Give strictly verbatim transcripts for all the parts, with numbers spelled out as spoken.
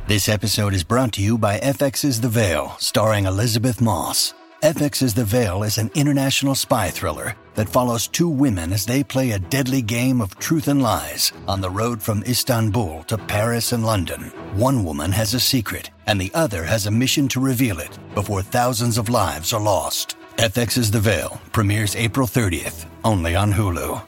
This episode is brought to you by F X's The Veil, starring Elizabeth Moss. F X's The Veil is an international spy thriller that follows two women as they play a deadly game of truth and lies on the road from Istanbul to Paris and London. One woman has a secret, and the other has a mission to reveal it before thousands of lives are lost. F X's The Veil premieres April thirtieth, only on Hulu.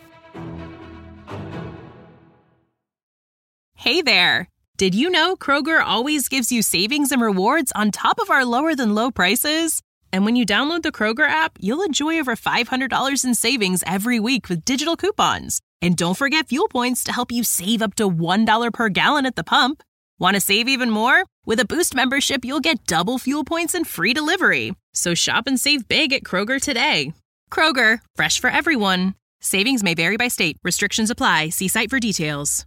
Hey there! Did you know Kroger always gives you savings and rewards on top of our lower-than-low prices? And when you download the Kroger app, you'll enjoy over five hundred dollars in savings every week with digital coupons. And don't forget fuel points to help you save up to one dollar per gallon at the pump. Want to save even more? With a Boost membership, you'll get double fuel points and free delivery. So shop and save big at Kroger today. Kroger, fresh for everyone. Savings may vary by state. Restrictions apply. See site for details.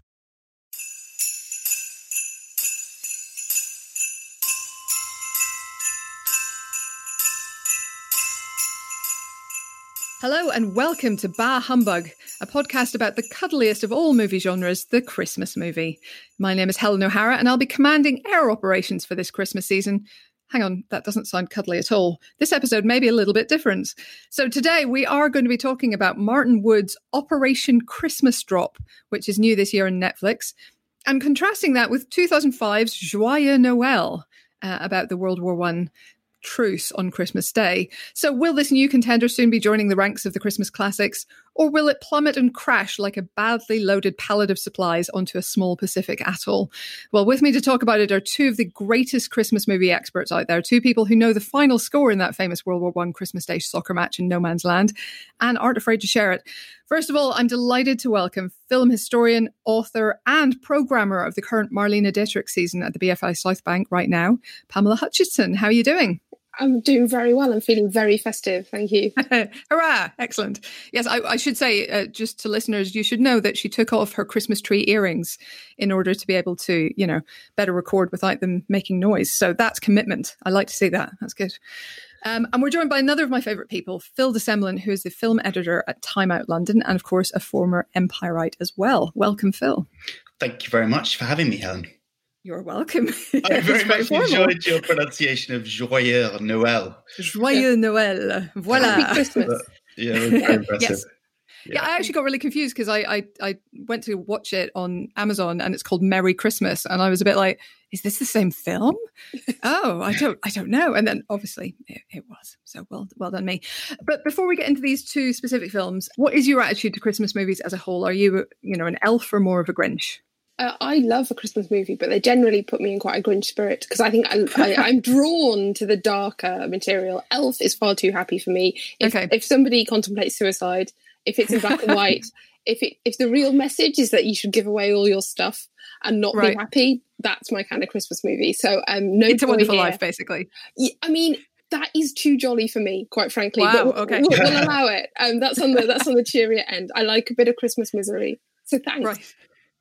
Hello and welcome to Bah Humbug, a podcast about the cuddliest of all movie genres, the Christmas movie. My name is Helen O'Hara and I'll be commanding air operations for this Christmas season. Hang on, that doesn't sound cuddly at all. This episode may be a little bit different. So today we are going to be talking about Martin Wood's Operation Christmas Drop, which is new this year on Netflix, and contrasting that with two thousand five's Joyeux Noël, uh, about the World War One truce on Christmas Day. So will this new contender soon be joining the ranks of the Christmas classics, or will it plummet and crash like a badly loaded pallet of supplies onto a small Pacific atoll? Well, with me to talk about it are two of the greatest Christmas movie experts out there, two people who know the final score in that famous World War One Christmas Day soccer match in no man's land and aren't afraid to share it. First of all, I'm delighted to welcome film historian, author and programmer of the current Marlene Dietrich season at the B F I South Bank right now, Pamela Hutchinson. How are you doing? I'm doing very well. I'm feeling very festive. Thank you. Hurrah! Excellent. Yes, I, I should say, uh, just to listeners, you should know that she took off her Christmas tree earrings in order to be able to, you know, better record without them making noise. So that's commitment. I like to see that. That's good. Um, and we're joined by another of my favourite people, Phil de Semlyen, who is the film editor at Time Out London and, of course, a former Empirite as well. Welcome, Phil. Thank you very much for having me, Helen. You're welcome. I very much enjoyed your pronunciation of Joyeux Noël. Joyeux Noël. Voilà. Happy Christmas. But, yeah, it was very impressive. Yes. Yeah. yeah, I actually got really confused because I, I I went to watch it on Amazon and it's called Merry Christmas, and I was a bit like, is this the same film? oh, I don't I don't know. And then obviously it, it was. So well well done me. But before we get into these two specific films, what is your attitude to Christmas movies as a whole? Are you you know an elf or more of a Grinch? Uh, I love a Christmas movie, but they generally put me in quite a Grinch spirit because I think I, I, I'm drawn to the darker material. Elf is far too happy for me. If, okay. if somebody contemplates suicide, if it's in black and white, if it, if the real message is that you should give away all your stuff and not right. be happy, that's my kind of Christmas movie. So um, no, It's a Wonderful here. Life, basically. Yeah, I mean, that is too jolly for me, quite frankly. Wow, but we'll, okay. we'll, we'll allow it. Um, that's on the that's on the cheerier end. I like a bit of Christmas misery. So thanks. Right.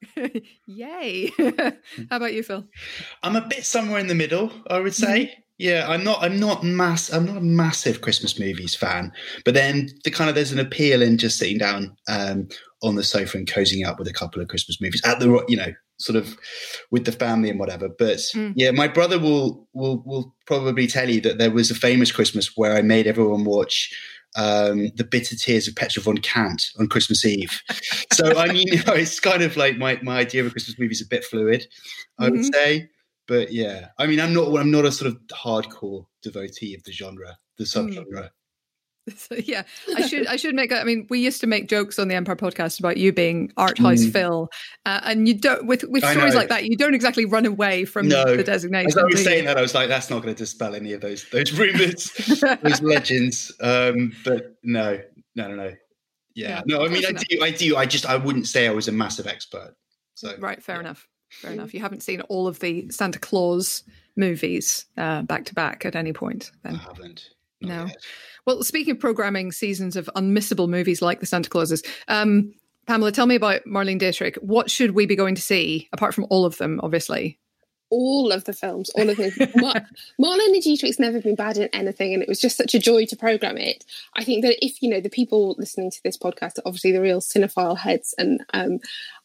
Yay. How about you, Phil? I'm a bit somewhere in the middle, I would say. Mm-hmm. Yeah, I'm not I'm not mass I'm not a massive Christmas movies fan. But then the kind of there's an appeal in just sitting down um, on the sofa and cozying up with a couple of Christmas movies at the you know, sort of with the family and whatever. But mm. yeah, my brother will will will probably tell you that there was a famous Christmas where I made everyone watch Um, The Bitter Tears of Petra von Kant on Christmas Eve. So, I mean, you know, it's kind of like my, my idea of a Christmas movie is a bit fluid, I would mm-hmm. say. But yeah, I mean, I'm not I'm not a sort of hardcore devotee of the genre, the subgenre. Mm. So, yeah, I should I should make. I mean, we used to make jokes on the Empire podcast about you being art house mm. Phil, uh, and you don't with with I stories know. like that. You don't exactly run away from no. the designation. As I was saying that, I was like, that's not going to dispel any of those those rumors, those legends. Um, but no, no, no, no. Yeah, yeah no. I mean, I do, I do. I just I wouldn't say I was a massive expert. So right, fair yeah. enough. Fair enough. You haven't seen all of the Santa Claus movies uh, back to back at any point, then? I haven't. Not no. yet. Well, speaking of programming seasons of unmissable movies like the Santa Clauses, um, Pamela, tell me about Marlene Dietrich. What should we be going to see, apart from all of them, obviously? All of the films, all of them. Mar- Marlene Dietrich's never been bad in anything, and it was just such a joy to program it. I think that if, you know, the people listening to this podcast are obviously the real cinephile heads, and um,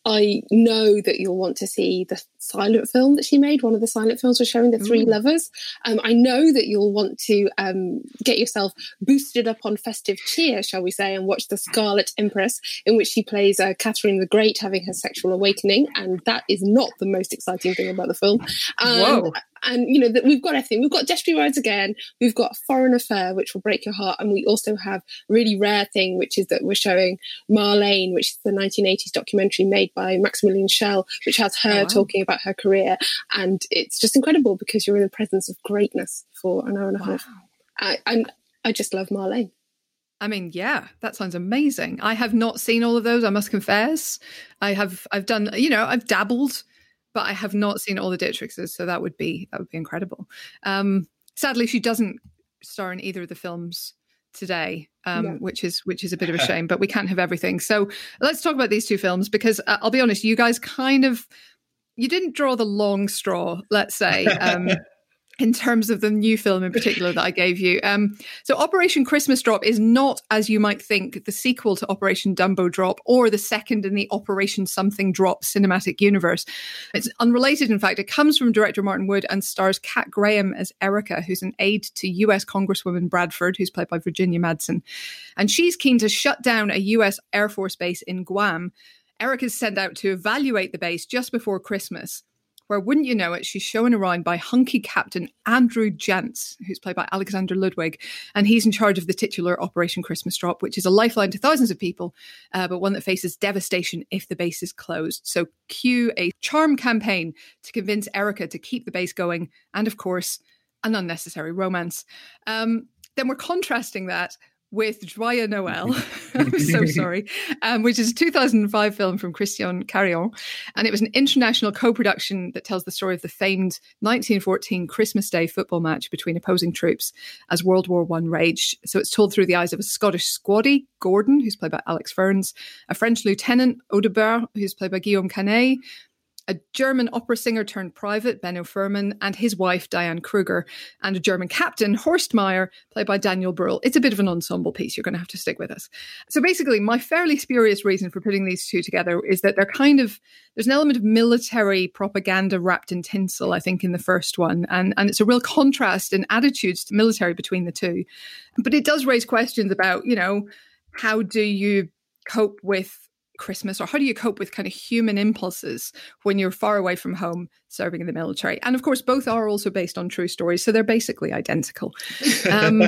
I know that you'll want to see the silent film that she made. One of the silent films was showing The Three Ooh. Lovers. Um, I know that you'll want to um, get yourself boosted up on festive cheer, shall we say, and watch The Scarlet Empress, in which she plays uh, Catherine the Great having her sexual awakening. And that is not the most exciting thing about the film. Um, Whoa. And, you know, that we've got everything. We've got Destiny Rides Again. We've got Foreign Affair, which will break your heart. And we also have a really rare thing, which is that we're showing Marlene, which is the nineteen eighties documentary made by Maximilian Schell, which has her oh, wow. talking about her career. And it's just incredible because you're in the presence of greatness for an hour and a half. Wow. I, and I just love Marlene. I mean, yeah, that sounds amazing. I have not seen all of those, I must confess. I have, I've done, you know, I've dabbled, but I have not seen all the Dietrichs, so that would be that would be incredible. Um, sadly, she doesn't star in either of the films today, um, yeah. which is which is a bit of a shame. But we can't have everything. So let's talk about these two films because uh, I'll be honest, you guys kind of you didn't draw the long straw, let's say. Um, in terms of the new film in particular that I gave you. Um, so Operation Christmas Drop is not, as you might think, the sequel to Operation Dumbo Drop or the second in the Operation Something Drop cinematic universe. It's unrelated, in fact. It comes from director Martin Wood and stars Kat Graham as Erica, who's an aide to U S Congresswoman Bradford, who's played by Virginia Madsen. And she's keen to shut down a U S Air Force base in Guam. Erica's sent out to evaluate the base just before Christmas, where, wouldn't you know it, she's shown around by hunky Captain Andrew Jantz, who's played by Alexander Ludwig, and he's in charge of the titular Operation Christmas Drop, which is a lifeline to thousands of people, uh, but one that faces devastation if the base is closed. So cue a charm campaign to convince Erica to keep the base going, and of course, an unnecessary romance. Um, then we're contrasting that with Joyeux Noël, I'm so sorry, um, which is a two thousand five film from Christian Carion. And it was an international co-production that tells the story of the famed nineteen fourteen Christmas Day football match between opposing troops as World War One raged. So it's told through the eyes of a Scottish squaddy, Gordon, who's played by Alex Ferns, a French lieutenant, Audebert, who's played by Guillaume Canet, a German opera singer turned private, Benno Furman, and his wife, Diane Kruger, and a German captain, Horst Meyer, played by Daniel Brühl. It's a bit of an ensemble piece. You're going to have to stick with us. So basically, my fairly spurious reason for putting these two together is that they're kind of, there's an element of military propaganda wrapped in tinsel, I think, in the first one. And, and it's a real contrast in attitudes to military between the two. But it does raise questions about, you know, how do you cope with Christmas, or how do you cope with kind of human impulses when you're far away from home serving in the military? And of course, both are also based on true stories, so they're basically identical, um,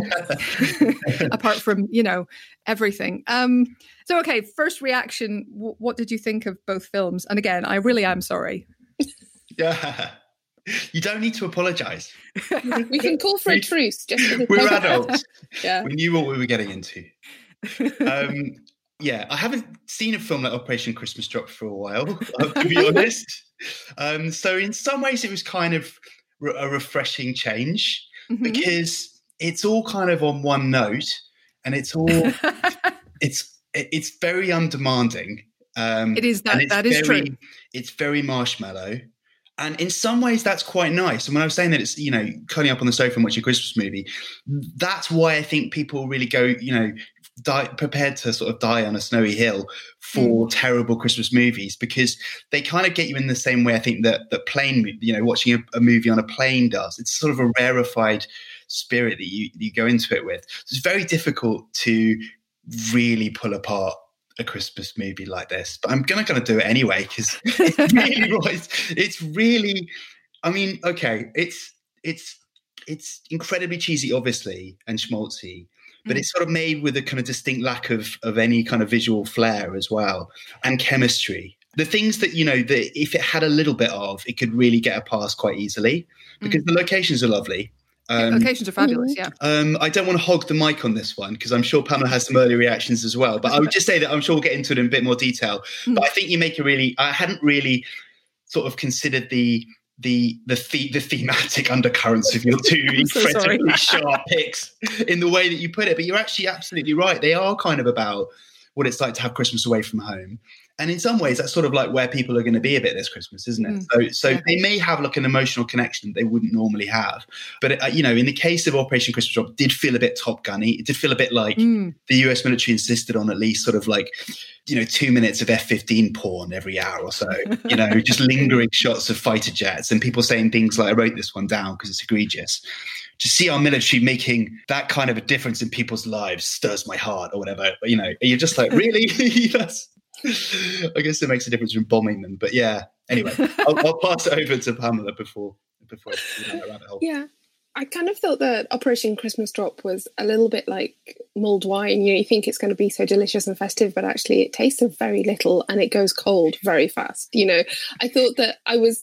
apart from, you know, everything. Um, so, okay, first reaction, w- what did you think of both films? And again, I really am sorry. Yeah. You don't need to apologise. We can call for a truce. Just We're adults. Yeah. We knew what we were getting into. Um, Yeah, I haven't seen a film like Operation Christmas Drop for a while, to be honest. Um, so in some ways it was kind of re- a refreshing change mm-hmm. because it's all kind of on one note and it's all, it's it's very undemanding. Um, it is, that, that is very, true. It's very marshmallow. And in some ways, that's quite nice. And when I was saying that it's, you know, curling up on the sofa and watching a Christmas movie, that's why I think people really go, you know, die, prepared to sort of die on a snowy hill for mm. terrible Christmas movies, because they kind of get you in the same way I think that that plane, you know, watching a, a movie on a plane does. It's sort of a rarefied spirit that you, you go into it with. So it's very difficult to really pull apart a Christmas movie like this, but I'm gonna gonna do it anyway because it's really it's, it's really I mean okay it's it's it's incredibly cheesy obviously and schmaltzy, but mm. it's sort of made with a kind of distinct lack of of any kind of visual flair as well, and chemistry, the things that, you know, that if it had a little bit of, it could really get a pass quite easily because mm. the locations are lovely. Um, Locations are fabulous, yeah. Um, I don't want to hog the mic on this one because I'm sure Pamela has some early reactions as well. But I would just say that I'm sure we'll get into it in a bit more detail. Mm. But I think you make a really – I hadn't really sort of considered the the the, the, the thematic undercurrents of your two incredibly so sharp picks in the way that you put it. But you're actually absolutely right. They are kind of about what it's like to have Christmas away from home. And in some ways, that's sort of like where people are going to be a bit this Christmas, isn't it? Mm. So, so yeah. they may have like an emotional connection that they wouldn't normally have. But, uh, you know, in the case of Operation Christmas Drop, it did feel a bit Top Gun-y. It did feel a bit like mm. the U S military insisted on at least sort of like, you know, two minutes of F fifteen porn every hour or so, you know, just lingering shots of fighter jets and people saying things like, I wrote this one down because it's egregious. To see our military making that kind of a difference in people's lives stirs my heart or whatever. You know, you're just like, really? That's, I guess it makes a difference from bombing them. But yeah, anyway, I'll, I'll pass it over to Pamela before before I go down that rabbit hole. Yeah, I kind of thought that Operation Christmas Drop was a little bit like mulled wine. You know, you think it's going to be so delicious and festive, but actually it tastes of very little and it goes cold very fast. You know, I thought that I was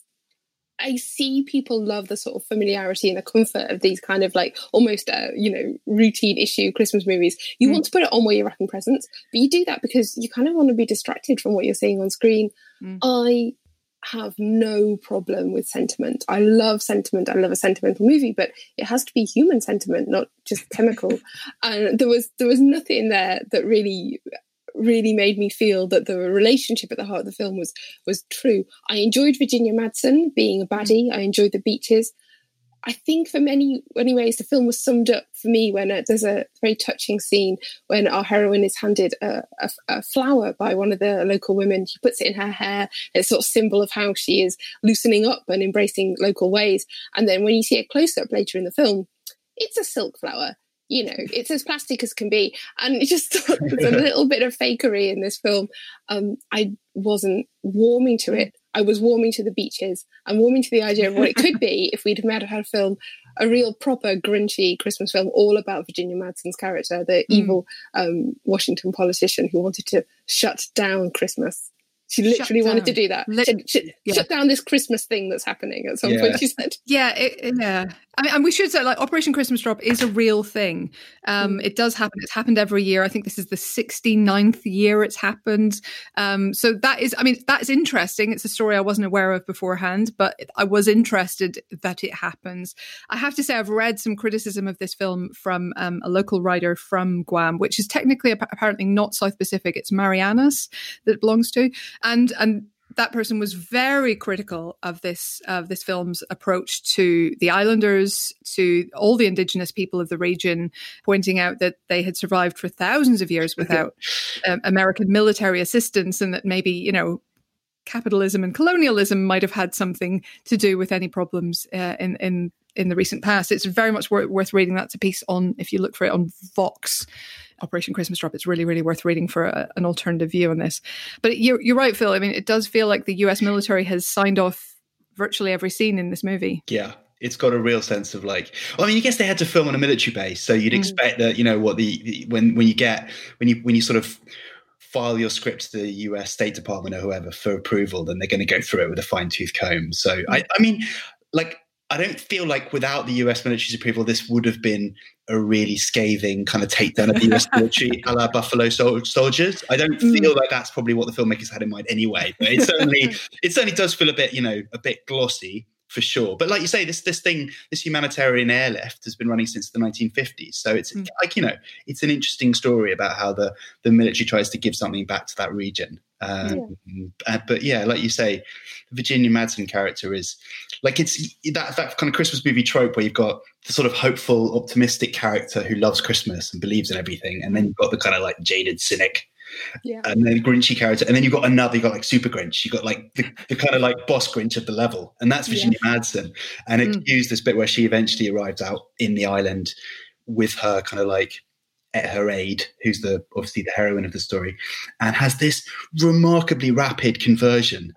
I see people love the sort of familiarity and the comfort of these kind of like almost, uh, you know, routine issue Christmas movies. You mm. want to put it on while you're wrapping presents, but you do that because you kind of want to be distracted from what you're seeing on screen. Mm. I have no problem with sentiment. I love sentiment. I love a sentimental movie, but it has to be human sentiment, not just chemical. And there was there was nothing there that really... really made me feel that the relationship at the heart of the film was was true. I enjoyed Virginia Madsen being a baddie. I enjoyed the beaches. I think for many, many ways, the film was summed up for me when uh, there's a very touching scene when our heroine is handed a, a, a flower by one of the local women. She puts it in her hair. It's sort of symbol of how she is loosening up and embracing local ways. And then when you see a close-up later in the film, it's a silk flower. You know, it's as plastic as can be. And it just thought there's a little bit of fakery in this film. Um, I wasn't warming to it. I was warming to the beaches. I'm warming to the idea of what it could be if we'd had a film, a real proper grinchy Christmas film all about Virginia Madsen's character, the mm. evil um, Washington politician who wanted to shut down Christmas. She literally wanted to do that. Lit- she, she, yeah. Shut down this Christmas thing that's happening at some yeah. point, she said. Yeah, it, yeah. I mean, and we should say, like, Operation Christmas Drop is a real thing. Um, mm. It does happen. It's happened every year. I think this is the sixty-ninth year it's happened. Um, so that is, I mean, that's interesting. It's a story I wasn't aware of beforehand, but I was interested that it happens. I have to say, I've read some criticism of this film from um, a local writer from Guam, which is technically apparently not South Pacific. It's Marianas that it belongs to. And and that person was very critical of this of this film's approach to the islanders, to all the indigenous people of the region, pointing out that they had survived for thousands of years without um, American military assistance, and that maybe, you know, capitalism and colonialism might have had something to do with any problems uh, in in in the recent past. It's very much worth, worth reading. That's a piece on, if you look for it on Vox, Operation Christmas Drop. It's really, really worth reading for a, an alternative view on this. But you're, you're right, Phil. I mean, it does feel like the U S military has signed off virtually every scene in this movie. Yeah. It's got a real sense of like, well, I mean, I guess they had to film on a military base. So you'd mm. expect that, you know, what the, the, when, when you get, when you, when you sort of file your script to the U S State Department or whoever for approval, then they're going to go through it with a fine tooth comb. So mm. I, I mean, like, I don't feel like without the U S military's approval, this would have been a really scathing kind of takedown of the U S military a la Buffalo Sol- Soldiers. I don't feel mm. like that's probably what the filmmakers had in mind anyway. But it certainly, it certainly does feel a bit, you know, a bit glossy for sure. But like you say, this this thing, this humanitarian airlift has been running since the nineteen fifties. So it's mm. like, you know, it's an interesting story about how the, the military tries to give something back to that region. Um, yeah. Uh, but yeah, like you say, the Virginia Madsen character is like, it's that that kind of Christmas movie trope where you've got the sort of hopeful, optimistic character who loves Christmas and believes in everything, and then you've got the kind of like jaded cynic, yeah, and then Grinchy character, and then you've got another, you've got like Super Grinch, you've got like the, the kind of like boss Grinch of the level, and that's Virginia yeah. Madsen, and it mm. used this bit where she eventually arrives out in the island with her kind of like at her aide, who's the obviously the heroine of the story, and has this remarkably rapid conversion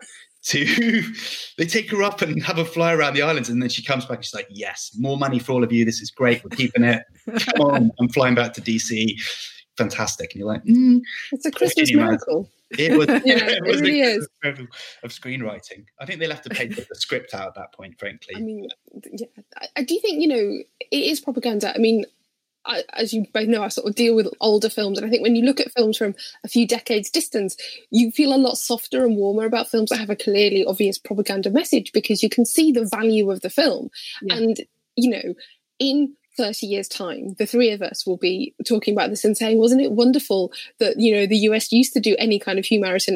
to they take her up and have a fly around the islands, and then she comes back and she's like, yes, more money for all of you, this is great, we're keeping it, come on, I'm flying back to D C, fantastic. And you're like, mm, it's a Christmas miracle. It was, yeah, yeah, it, was it really is of screenwriting. I think they'll have to pay the script out at that point, frankly. I mean, yeah, I, I do think, you know, it is propaganda. I mean, I, as you both know, I sort of deal with older films, and I think when you look at films from a few decades distance, you feel a lot softer and warmer about films that have a clearly obvious propaganda message, because you can see the value of the film. Yeah. And, you know, in thirty years time, the three of us will be talking about this and saying, wasn't it wonderful that, you know, the U S used to do any kind of humanitarian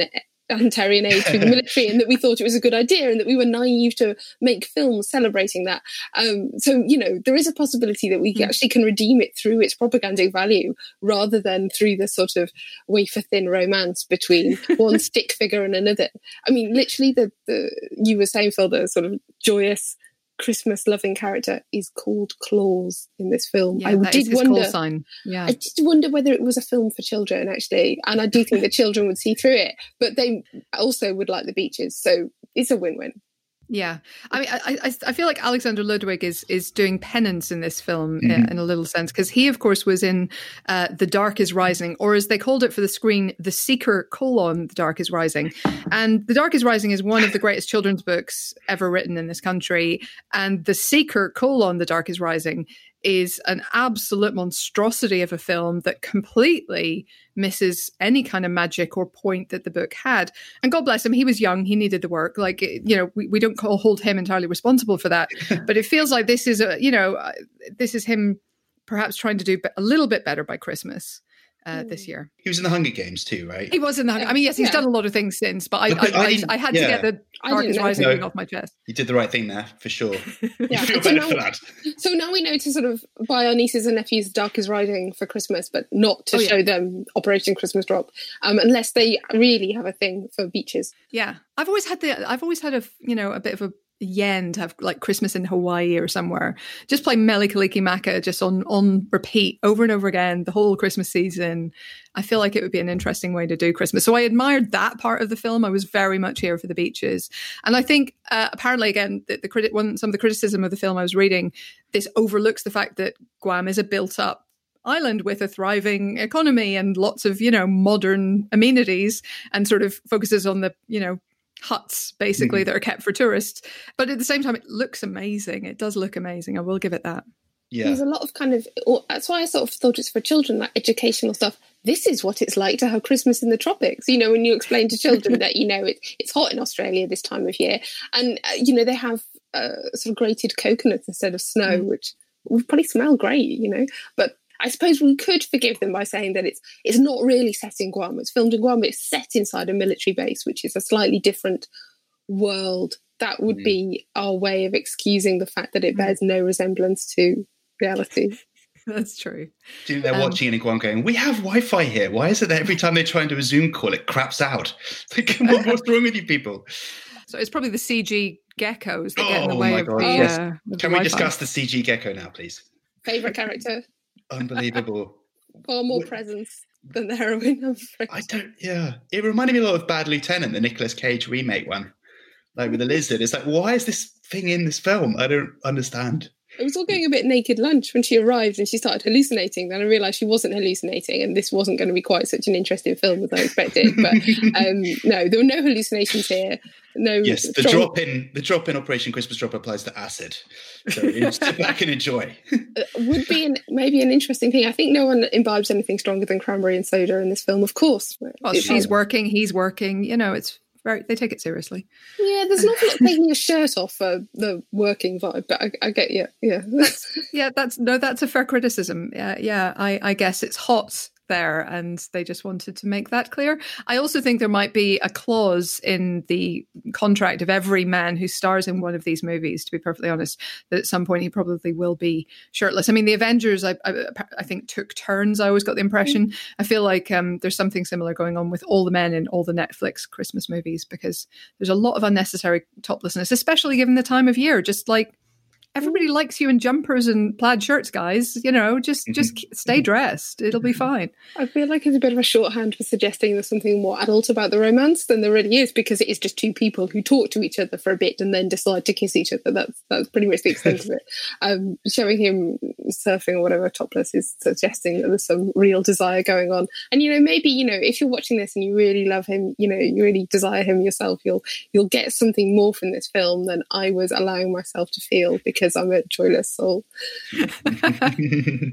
humanitarian aid through the military, and that we thought it was a good idea, and that we were naive to make films celebrating that. Um, so, you know, there is a possibility that we mm. actually can redeem it through its propagandic value rather than through the sort of wafer-thin romance between one stick figure and another. I mean, literally, the, the you were saying, Phil, the sort of joyous Christmas-loving character is called Claus in this film. Yeah, I that did is his wonder. call sign. Yeah, I did wonder whether it was a film for children, actually, and I do think the children would see through it, but they also would like the beaches, so it's a win-win. Yeah, I mean, I, I I feel like Alexander Ludwig is is doing penance in this film Mm-hmm. in, in a little sense, because he, of course, was in uh, The Dark is Rising, or as they called it for the screen, The Seeker: colon, The Dark is Rising. And The Dark is Rising is one of the greatest children's books ever written in this country, and The Seeker: colon, The Dark is Rising is an absolute monstrosity of a film that completely misses any kind of magic or point that the book had. And God bless him, he was young, he needed the work. Like, you know, we, we don't call, hold him entirely responsible for that. But it feels like this is, a, you know, uh, this is him perhaps trying to do a little bit better by Christmas. Uh, this year. He was in the Hunger Games too, right? He was in the Hunger. I mean, yes, he's yeah. done a lot of things since, but I, but I, I, I, I had yeah. to get the Dark is Rising thing off my chest. You did the right thing there, for sure. Yeah. You feel so, better now, for that. So now we know to sort of buy our nieces and nephews Dark is Rising for Christmas, but not to oh, show yeah. them Operation Christmas Drop, um, unless they really have a thing for beaches. Yeah, I've always had the. I've always had a, you know, a bit of a yen to have like Christmas in Hawaii or somewhere. Just play Mele Kalikimaka just on on repeat over and over again the whole Christmas season. I feel like it would be an interesting way to do Christmas. So I admired that part of the film. I was very much here for the beaches, and I think uh, apparently again the, the critic one some of the criticism of the film I was reading, this overlooks the fact that Guam is a built up island with a thriving economy and lots of, you know, modern amenities, and sort of focuses on the, you know, huts basically mm-hmm. that are kept for tourists, but at the same time it looks amazing. It does look amazing, I will give it that. Yeah, there's a lot of kind of, that's why I sort of thought it's for children, like educational stuff. This is what it's like to have Christmas in the tropics, you know, when you explain to children that, you know, it, it's hot in Australia this time of year, and uh, you know, they have uh, sort of grated coconuts instead of snow, mm. which would probably smell great, you know, but I suppose we could forgive them by saying that it's it's not really set in Guam. It's filmed in Guam, but it's set inside a military base, which is a slightly different world. That would mm. be our way of excusing the fact that it bears no resemblance to reality. That's true. Do you think they're um, watching it in Guam going, we have Wi-Fi here. Why is it that every time they try and do a Zoom call, it craps out? Like, what, what's wrong with you people? So it's probably the C G geckos that oh, get in the way of God, the, yes. uh, of Can the we Wi-Fi. discuss the C G gecko now, please? Favourite character? Unbelievable. Far more presence than the heroine, I'm afraid. I don't, yeah. It reminded me a lot of Bad Lieutenant, the Nicolas Cage remake one. Like with the lizard. It's like, why is this thing in this film? I don't understand. It was all going a bit naked lunch when she arrived and she started hallucinating. Then I realised she wasn't hallucinating, and this wasn't going to be quite such an interesting film as I expected. But um, no, there were no hallucinations here. No. Yes, the strong... drop in the drop in Operation Christmas Drop applies to acid. So you sit back and enjoy. Would be an, maybe an interesting thing. I think no one imbibes anything stronger than cranberry and soda in this film, of course. Well, she's working, he's working. You know, it's. Right, they take it seriously. Yeah, there's not like taking your shirt off for the working vibe, but I, I get you. Yeah, yeah, that's no, that's a fair criticism. Yeah, yeah, I, I guess it's hot there, and they just wanted to make that clear. I also think there might be a clause in the contract of every man who stars in one of these movies, to be perfectly honest, that at some point he probably will be shirtless. I mean, the Avengers, I, I, I think, took turns. I always got the impression. Mm. I feel like um, there's something similar going on with all the men in all the Netflix Christmas movies, because there's a lot of unnecessary toplessness, especially given the time of year. Just like, everybody likes you in jumpers and plaid shirts, guys. You know, just just stay dressed. It'll be fine. I feel like it's a bit of a shorthand for suggesting there's something more adult about the romance than there really is, because it is just two people who talk to each other for a bit and then decide to kiss each other. That's that's pretty much the extent of it. Um, showing him surfing or whatever topless is suggesting that there's some real desire going on. And, you know, maybe, you know, if you're watching this and you really love him, you know, you really desire him yourself, you'll you'll get something more from this film than I was allowing myself to feel, because I'm a joyless soul.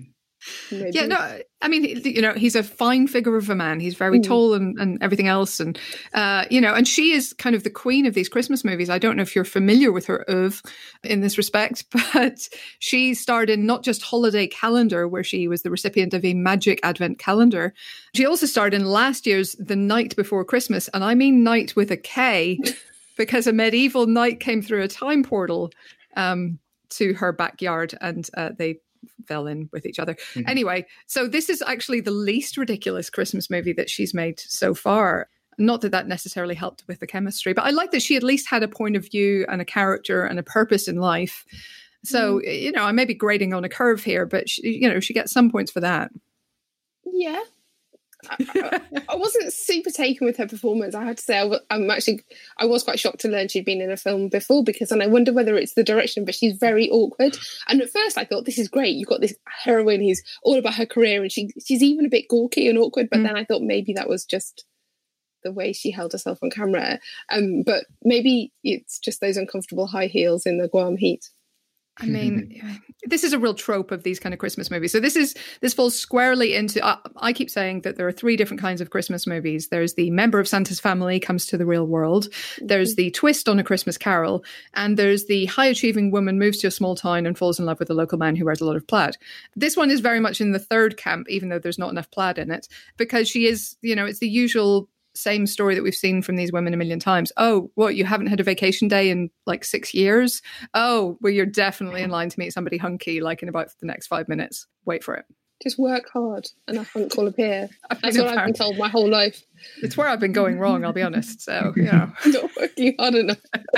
Maybe. Yeah, no, I mean, you know, he's a fine figure of a man. He's very mm. tall and, and everything else. And, uh, you know, and she is kind of the queen of these Christmas movies. I don't know if you're familiar with her oeuvre in this respect, but she starred in not just Holiday Calendar, where she was the recipient of a magic advent calendar. She also starred in last year's The Night Before Christmas. And I mean night with a K, because a medieval knight came through a time portal um, to her backyard, and uh, they fell in with each other. Mm-hmm. Anyway, so this is actually the least ridiculous Christmas movie that she's made so far. Not that that necessarily helped with the chemistry, but I like that she at least had a point of view and a character and a purpose in life. So, mm. you know, I may be grading on a curve here, but, she, you know, she gets some points for that. Yeah. I, I wasn't super taken with her performance. I had to say, I, I'm actually, I was quite shocked to learn she'd been in a film before, because, and I wonder whether it's the direction, but she's very awkward. And at first I thought, this is great. You've got this heroine who's all about her career, and she she's even a bit gawky and awkward. But mm. then I thought maybe that was just the way she held herself on camera. Um, but maybe it's just those uncomfortable high heels in the Guam heat. I mean, this is a real trope of these kind of Christmas movies. So this is this falls squarely into, uh, I keep saying that there are three different kinds of Christmas movies. There's the member of Santa's family comes to the real world. There's the twist on A Christmas Carol. And there's the high-achieving woman moves to a small town and falls in love with a local man who wears a lot of plaid. This one is very much in the third camp, even though there's not enough plaid in it, because she is, you know, it's the usual same story that we've seen from these women a million times. Oh, what, you haven't had a vacation day in like six years? Oh, well, you're definitely in line to meet somebody hunky like in about the next five minutes. Wait for it. Just work hard and a hunk will appear. That's what I've been told my whole life. It's where I've been going wrong, I'll be honest. So, you know. Not working hard enough.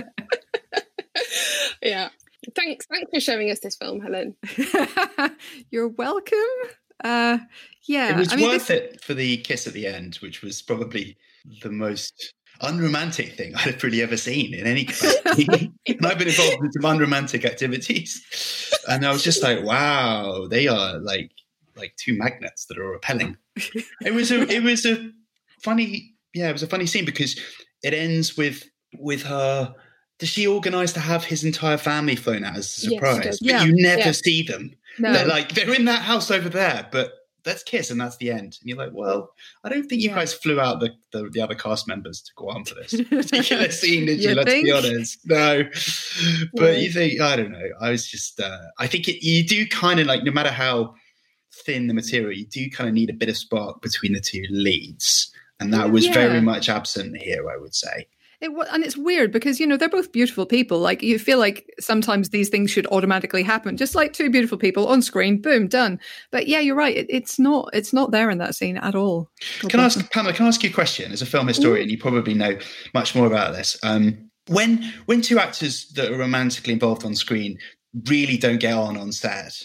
Yeah. Thanks. Thanks for showing us this film, Helen. You're welcome. Uh, yeah, it was I mean, worth this... it for the kiss at the end, which was probably the most unromantic thing I've really ever seen in any capacity. And I've been involved in some unromantic activities, and I was just like, wow, they are like like two magnets that are repelling. It was a it was a funny yeah, it was a funny scene because it ends with with her. Does she organise to have his entire family flown out as a surprise? Yes, but yeah. you never yeah. see them. No. They're like, they're in that house over there, but let's kiss and that's the end. And you're like, well, I don't think you yeah. guys flew out the, the, the other cast members to go on for this particular scene, did you? You Let's think? be honest. No. But No. you think, I don't know. I was just, uh, I think it, you do kind of like, no matter how thin the material, you do kind of need a bit of spark between the two leads. And that was Yeah. very much absent here, I would say. It, and it's weird because, you know, they're both beautiful people. Like, you feel like sometimes these things should automatically happen, just like two beautiful people on screen, boom, done. But yeah, you're right. It, it's not it's not there in that scene at all. God Can I bless ask, them. Pamela, can I ask you a question? As a film historian, you probably know much more about this. Um, when when two actors that are romantically involved on screen really don't get on on set,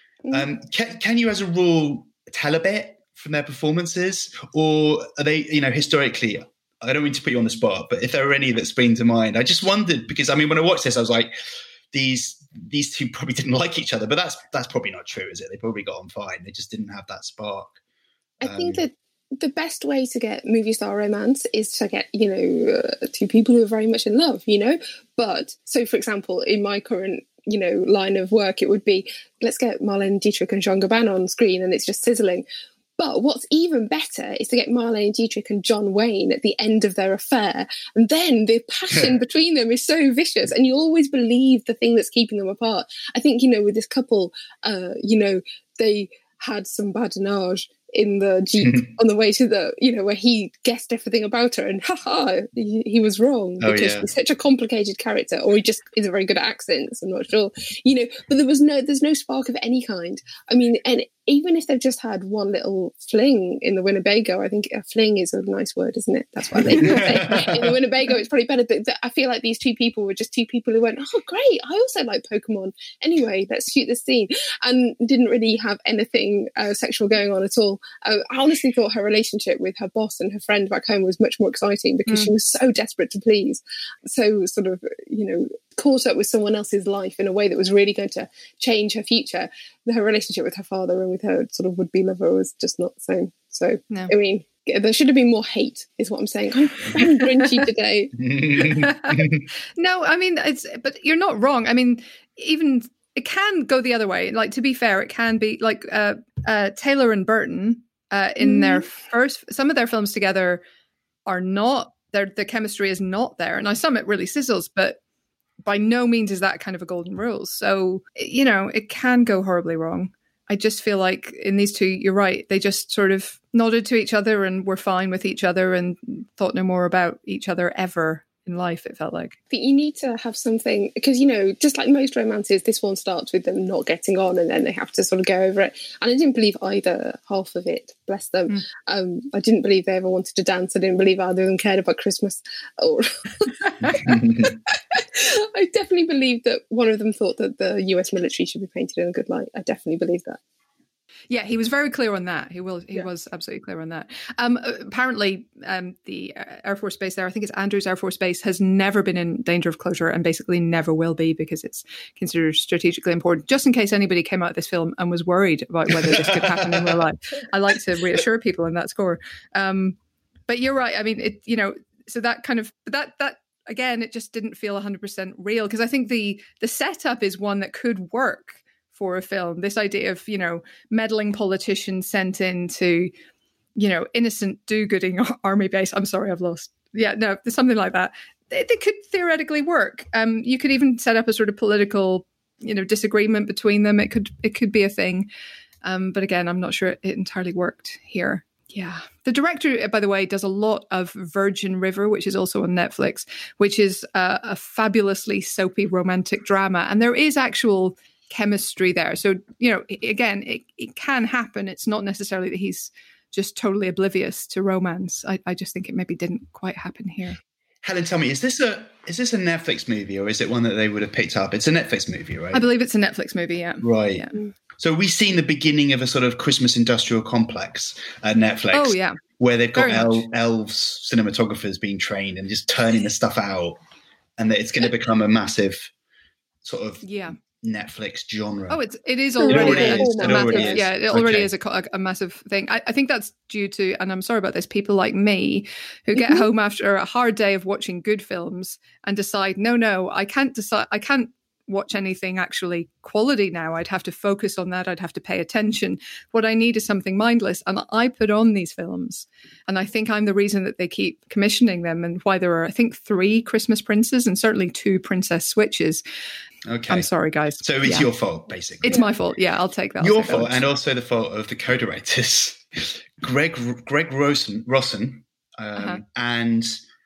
um, can, can you, as a rule, tell a bit from their performances? Or are they, you know, historically... I don't mean to put you on the spot, but if there are any that spring to mind, I just wondered because I mean, when I watched this, I was like, these these two probably didn't like each other, but that's that's probably not true, is it? They probably got on fine. They just didn't have that spark. I Um, think that the best way to get movie star romance is to get, you know, uh, two people who are very much in love, you know. But so, for example, in my current, you know, line of work, it would be let's get Marlene Dietrich and Jean Gabin on screen, and it's just sizzling. But what's even better is to get Marlene Dietrich and John Wayne at the end of their affair. And then the passion between them is so vicious. And you always believe the thing that's keeping them apart. I think, you know, with this couple, uh, you know, they had some badinage in the Jeep on the way to the, you know, where he guessed everything about her and haha, he, he was wrong Oh, because yeah. he's such a complicated character, or he just is very good at accents. I'm not sure, you know, but there was no, there's no spark of any kind. I mean, and even if they've just had one little fling in the Winnebago, I think a fling is a nice word, isn't it? That's why they do it. In the Winnebago, it's probably better. But I feel like these two people were just two people who went, oh, great, I also like Pokemon. Anyway, let's shoot this scene. And didn't really have anything uh, sexual going on at all. Uh, I honestly thought her relationship with her boss and her friend back home was much more exciting because mm. she was so desperate to please. So sort of, you know, caught up with someone else's life in a way that was really going to change her future. Her relationship with her father and with her sort of would-be lover was just not the same. So, no. I mean, there should have been more hate, is what I'm saying. I'm very grinchy today. No, I mean, it's, but you're not wrong. I mean, even it can go the other way. Like, to be fair, it can be like uh, uh, Taylor and Burton uh, in mm. their first, some of their films together are not, the chemistry is not there. Now, some it really sizzles, but by no means is that kind of a golden rule. So, you know, it can go horribly wrong. I just feel like in these two, you're right. They just sort of nodded to each other and were fine with each other and thought no more about each other ever in life, it felt like. I think you need to have something, because, you know, just like most romances, this one starts with them not getting on and then they have to sort of go over it. And I didn't believe either half of it, bless them. Mm. Um, I didn't believe they ever wanted to dance. I didn't believe either of them cared about Christmas. Or I definitely believe that one of them thought that the U S military should be painted in a good light. I definitely believe that. Yeah, he was very clear on that. He was he yeah. was absolutely clear on that. Um, apparently, um, the Air Force Base there, I think it's Andrews Air Force Base, has never been in danger of closure and basically never will be, because it's considered strategically important. Just in case anybody came out of this film and was worried about whether this could happen in real life, I like to reassure people in that score. Um, but you're right. I mean, it you know, so that kind of that that. Again, it just didn't feel one hundred percent real, because I think the the setup is one that could work for a film. This idea of, you know, meddling politicians sent in to, you know, innocent do-gooding army base. I'm sorry, I've lost. Yeah, no, there's something like that. They, they could theoretically work. Um, you could even set up a sort of political, you know, disagreement between them. It could it could be a thing. Um, but again, I'm not sure it, it entirely worked here. Yeah. The director, by the way, does a lot of Virgin River, which is also on Netflix, which is a, a fabulously soapy romantic drama. And there is actual chemistry there. So, you know, again, it, it can happen. It's not necessarily that he's just totally oblivious to romance. I, I just think it maybe didn't quite happen here. Helen, tell me, is this a is this a Netflix movie, or is it one that they would have picked up? It's a Netflix movie, right? I believe it's a Netflix movie, yeah. Right. Yeah. So we've seen the beginning of a sort of Christmas industrial complex at Netflix. Oh, yeah. Where they've got el- elves, cinematographers being trained and just turning the stuff out. And that it's going to become a massive sort of yeah. Netflix genre. Oh, it's it is already, it already a, is. a It massive, already is. yeah, it already Okay. is a, a, a massive thing. I, I think that's due to, and I'm sorry about this, people like me who get Mm-hmm. home after a hard day of watching good films and decide, no, no, I can't decide, I can't watch anything actually quality now. I'd have to focus on that. I'd have to pay attention. What I need is something mindless. And I put on these films. And I think I'm the reason that they keep commissioning them, and why there are, I think, three Christmas Princes and certainly two Princess Switches. Okay. I'm sorry, guys. So it's Yeah. your fault, basically. It's my fault. Yeah, I'll take that. I'll Your take that. fault, and also the fault of the co-directors, Greg Greg Rosen, Rossen um, Uh-huh. and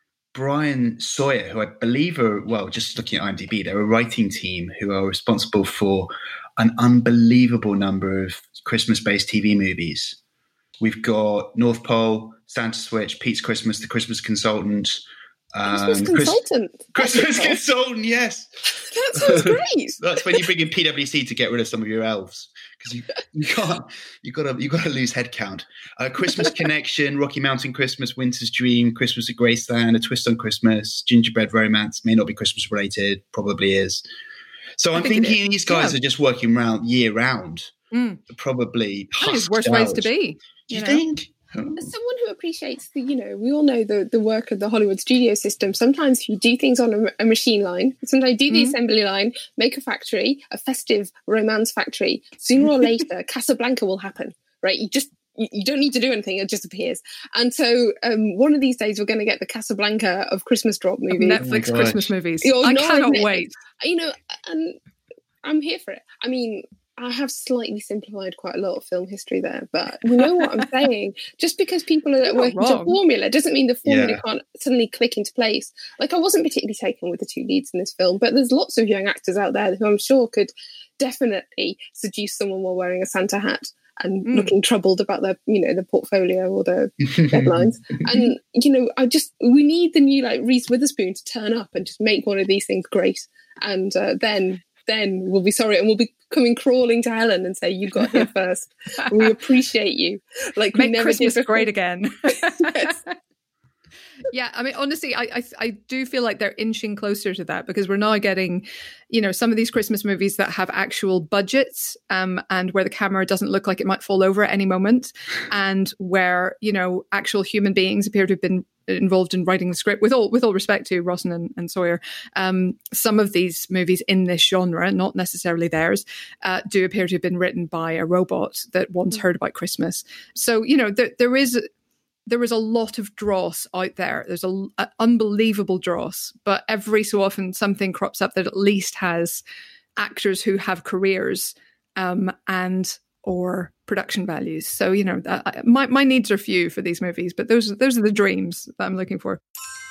Brian Sawyer, who I believe are, well, just looking at IMDb, they're a writing team who are responsible for an unbelievable number of Christmas-based T V movies. We've got North Pole, Santa Switch, Pete's Christmas, The Christmas Consultant. Um, Christmas Consultant. Chris- Christmas Consultant, yes. That sounds great. That's when you bring in P W C to get rid of some of your elves, because you you can't you got to you got to lose headcount. Uh, Christmas Connection, Rocky Mountain Christmas, Winter's Dream, Christmas at Graceland, A Twist on Christmas, Gingerbread Romance. May not be Christmas related, probably is. So I'm think it thinking is. these guys Yeah. are just working round year round. Mm. Probably There's husked worse ways to out. be. Do you, know? think? Oh. As someone who appreciates the, you know, we all know the, the work of the Hollywood studio system. Sometimes if you do things on a, a machine line, sometimes you do the Mhm. assembly line, make a factory, a festive romance factory, sooner or later, Casablanca will happen, right? You just, you, you don't need to do anything, it just appears. And so um, one of these days we're going to get the Casablanca of Christmas drop movies. Netflix Oh my Christmas movies. You're I not cannot admitting- wait. You know, and I'm here for it. I mean, I have slightly simplified quite a lot of film history there, but you know what I'm saying? Just because people are You're not working to a wrong. formula doesn't mean the formula Yeah. can't suddenly click into place. Like, I wasn't particularly taken with the two leads in this film, but there's lots of young actors out there who I'm sure could definitely seduce someone while wearing a Santa hat and Mm. looking troubled about their, you know, the portfolio or the deadlines. And, you know, I just, we need the new, like, Reese Witherspoon to turn up and just make one of these things great. And uh, then, then we'll be sorry, and we'll be coming crawling to Helen and say, you got here first. We appreciate you. Like, we Make never Christmas did before. great again. Yes. Yeah, I mean, honestly, I, I I do feel like they're inching closer to that, because we're now getting, you know, some of these Christmas movies that have actual budgets, um, and where the camera doesn't look like it might fall over at any moment, and where, you know, actual human beings appear to have been involved in writing the script. With all with all respect to Rossen and, and Sawyer, um, some of these movies in this genre, not necessarily theirs, uh, do appear to have been written by a robot that once heard about Christmas. So, you know, there, there is there is a lot of dross out there. There's a, a unbelievable dross, but every so often something crops up that at least has actors who have careers um, and or production values. So, you know, uh, my my needs are few for these movies, but those those are the dreams that I'm looking for.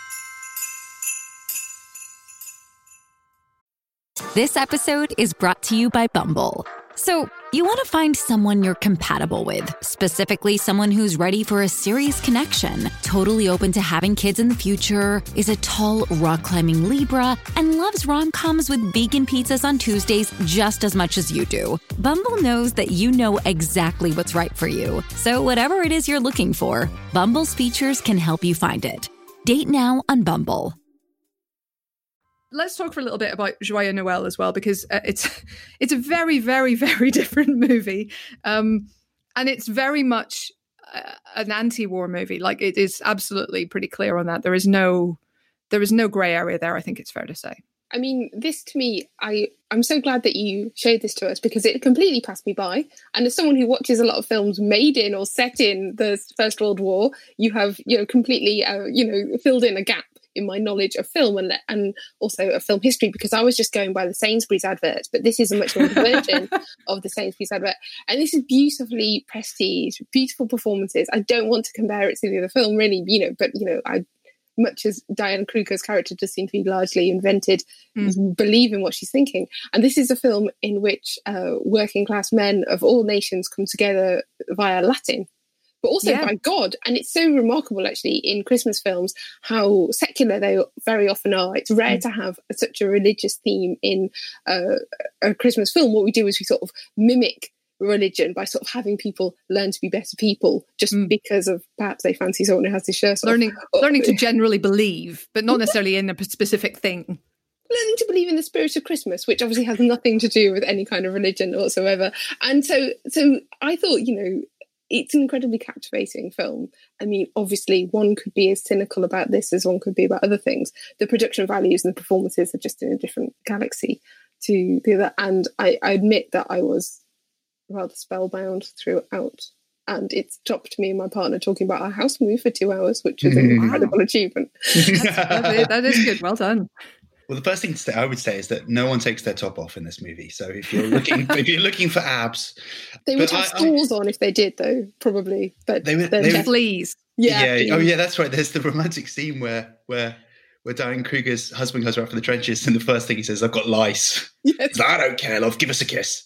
This episode is brought to you by Bumble. So, you want to find someone you're compatible with, specifically someone who's ready for a serious connection, totally open to having kids in the future, is a tall, rock-climbing Libra, and loves rom-coms with vegan pizzas on Tuesdays just as much as you do. Bumble knows that you know exactly what's right for you. So whatever it is you're looking for, Bumble's features can help you find it. Date now on Bumble. Let's talk for a little bit about Joyeux Noël as well, because uh, it's it's a very, very, very different movie. Um, and it's very much uh, an anti-war movie. Like, it is absolutely pretty clear on that. There is no there is no grey area there, I think it's fair to say. I mean, this to me, I, I'm so glad that you showed this to us, because it completely passed me by. And as someone who watches a lot of films made in or set in the First World War, you have, you know, completely, uh, you know, filled in a gap in my knowledge of film and and also of film history, because I was just going by the Sainsbury's advert, but this is a much more version of the Sainsbury's advert. And this is beautifully prestige, beautiful performances. I don't want to compare it to the other film, really, you know, but, you know, I, much as Diane Kruger's character does seem to be largely invented, mm. believe in what she's thinking. And this is a film in which uh, working class men of all nations come together via Latin, but also yeah. by God. And it's so remarkable, actually, in Christmas films, how secular they very often are. It's rare mm. to have such a religious theme in uh, a Christmas film. What we do is we sort of mimic religion by sort of having people learn to be better people just mm. because of perhaps they fancy someone who has his shirt learning, off. Learning to generally believe, but not necessarily in a specific thing. Learning to believe in the spirit of Christmas, which obviously has nothing to do with any kind of religion whatsoever. And so, so I thought, you know, it's an incredibly captivating film. I mean, obviously, one could be as cynical about this as one could be about other things. The production values and the performances are just in a different galaxy to the other. And I, I admit that I was rather spellbound throughout. And it stopped me and my partner talking about our house move for two hours, which is an wow. incredible achievement. that, is, that is good. Well done. Well, the first thing to say, I would say, is that no one takes their top off in this movie. So if you're looking, if you're looking for abs, they would have stools on if they did, though, probably. But they would, they would fleas. Yeah. yeah. Oh, yeah. That's right. There's the romantic scene where where where Diane Kruger's husband goes out for the trenches, and the first thing he says, "I've got lice." Yes. He's like, "I don't care, love. Give us a kiss."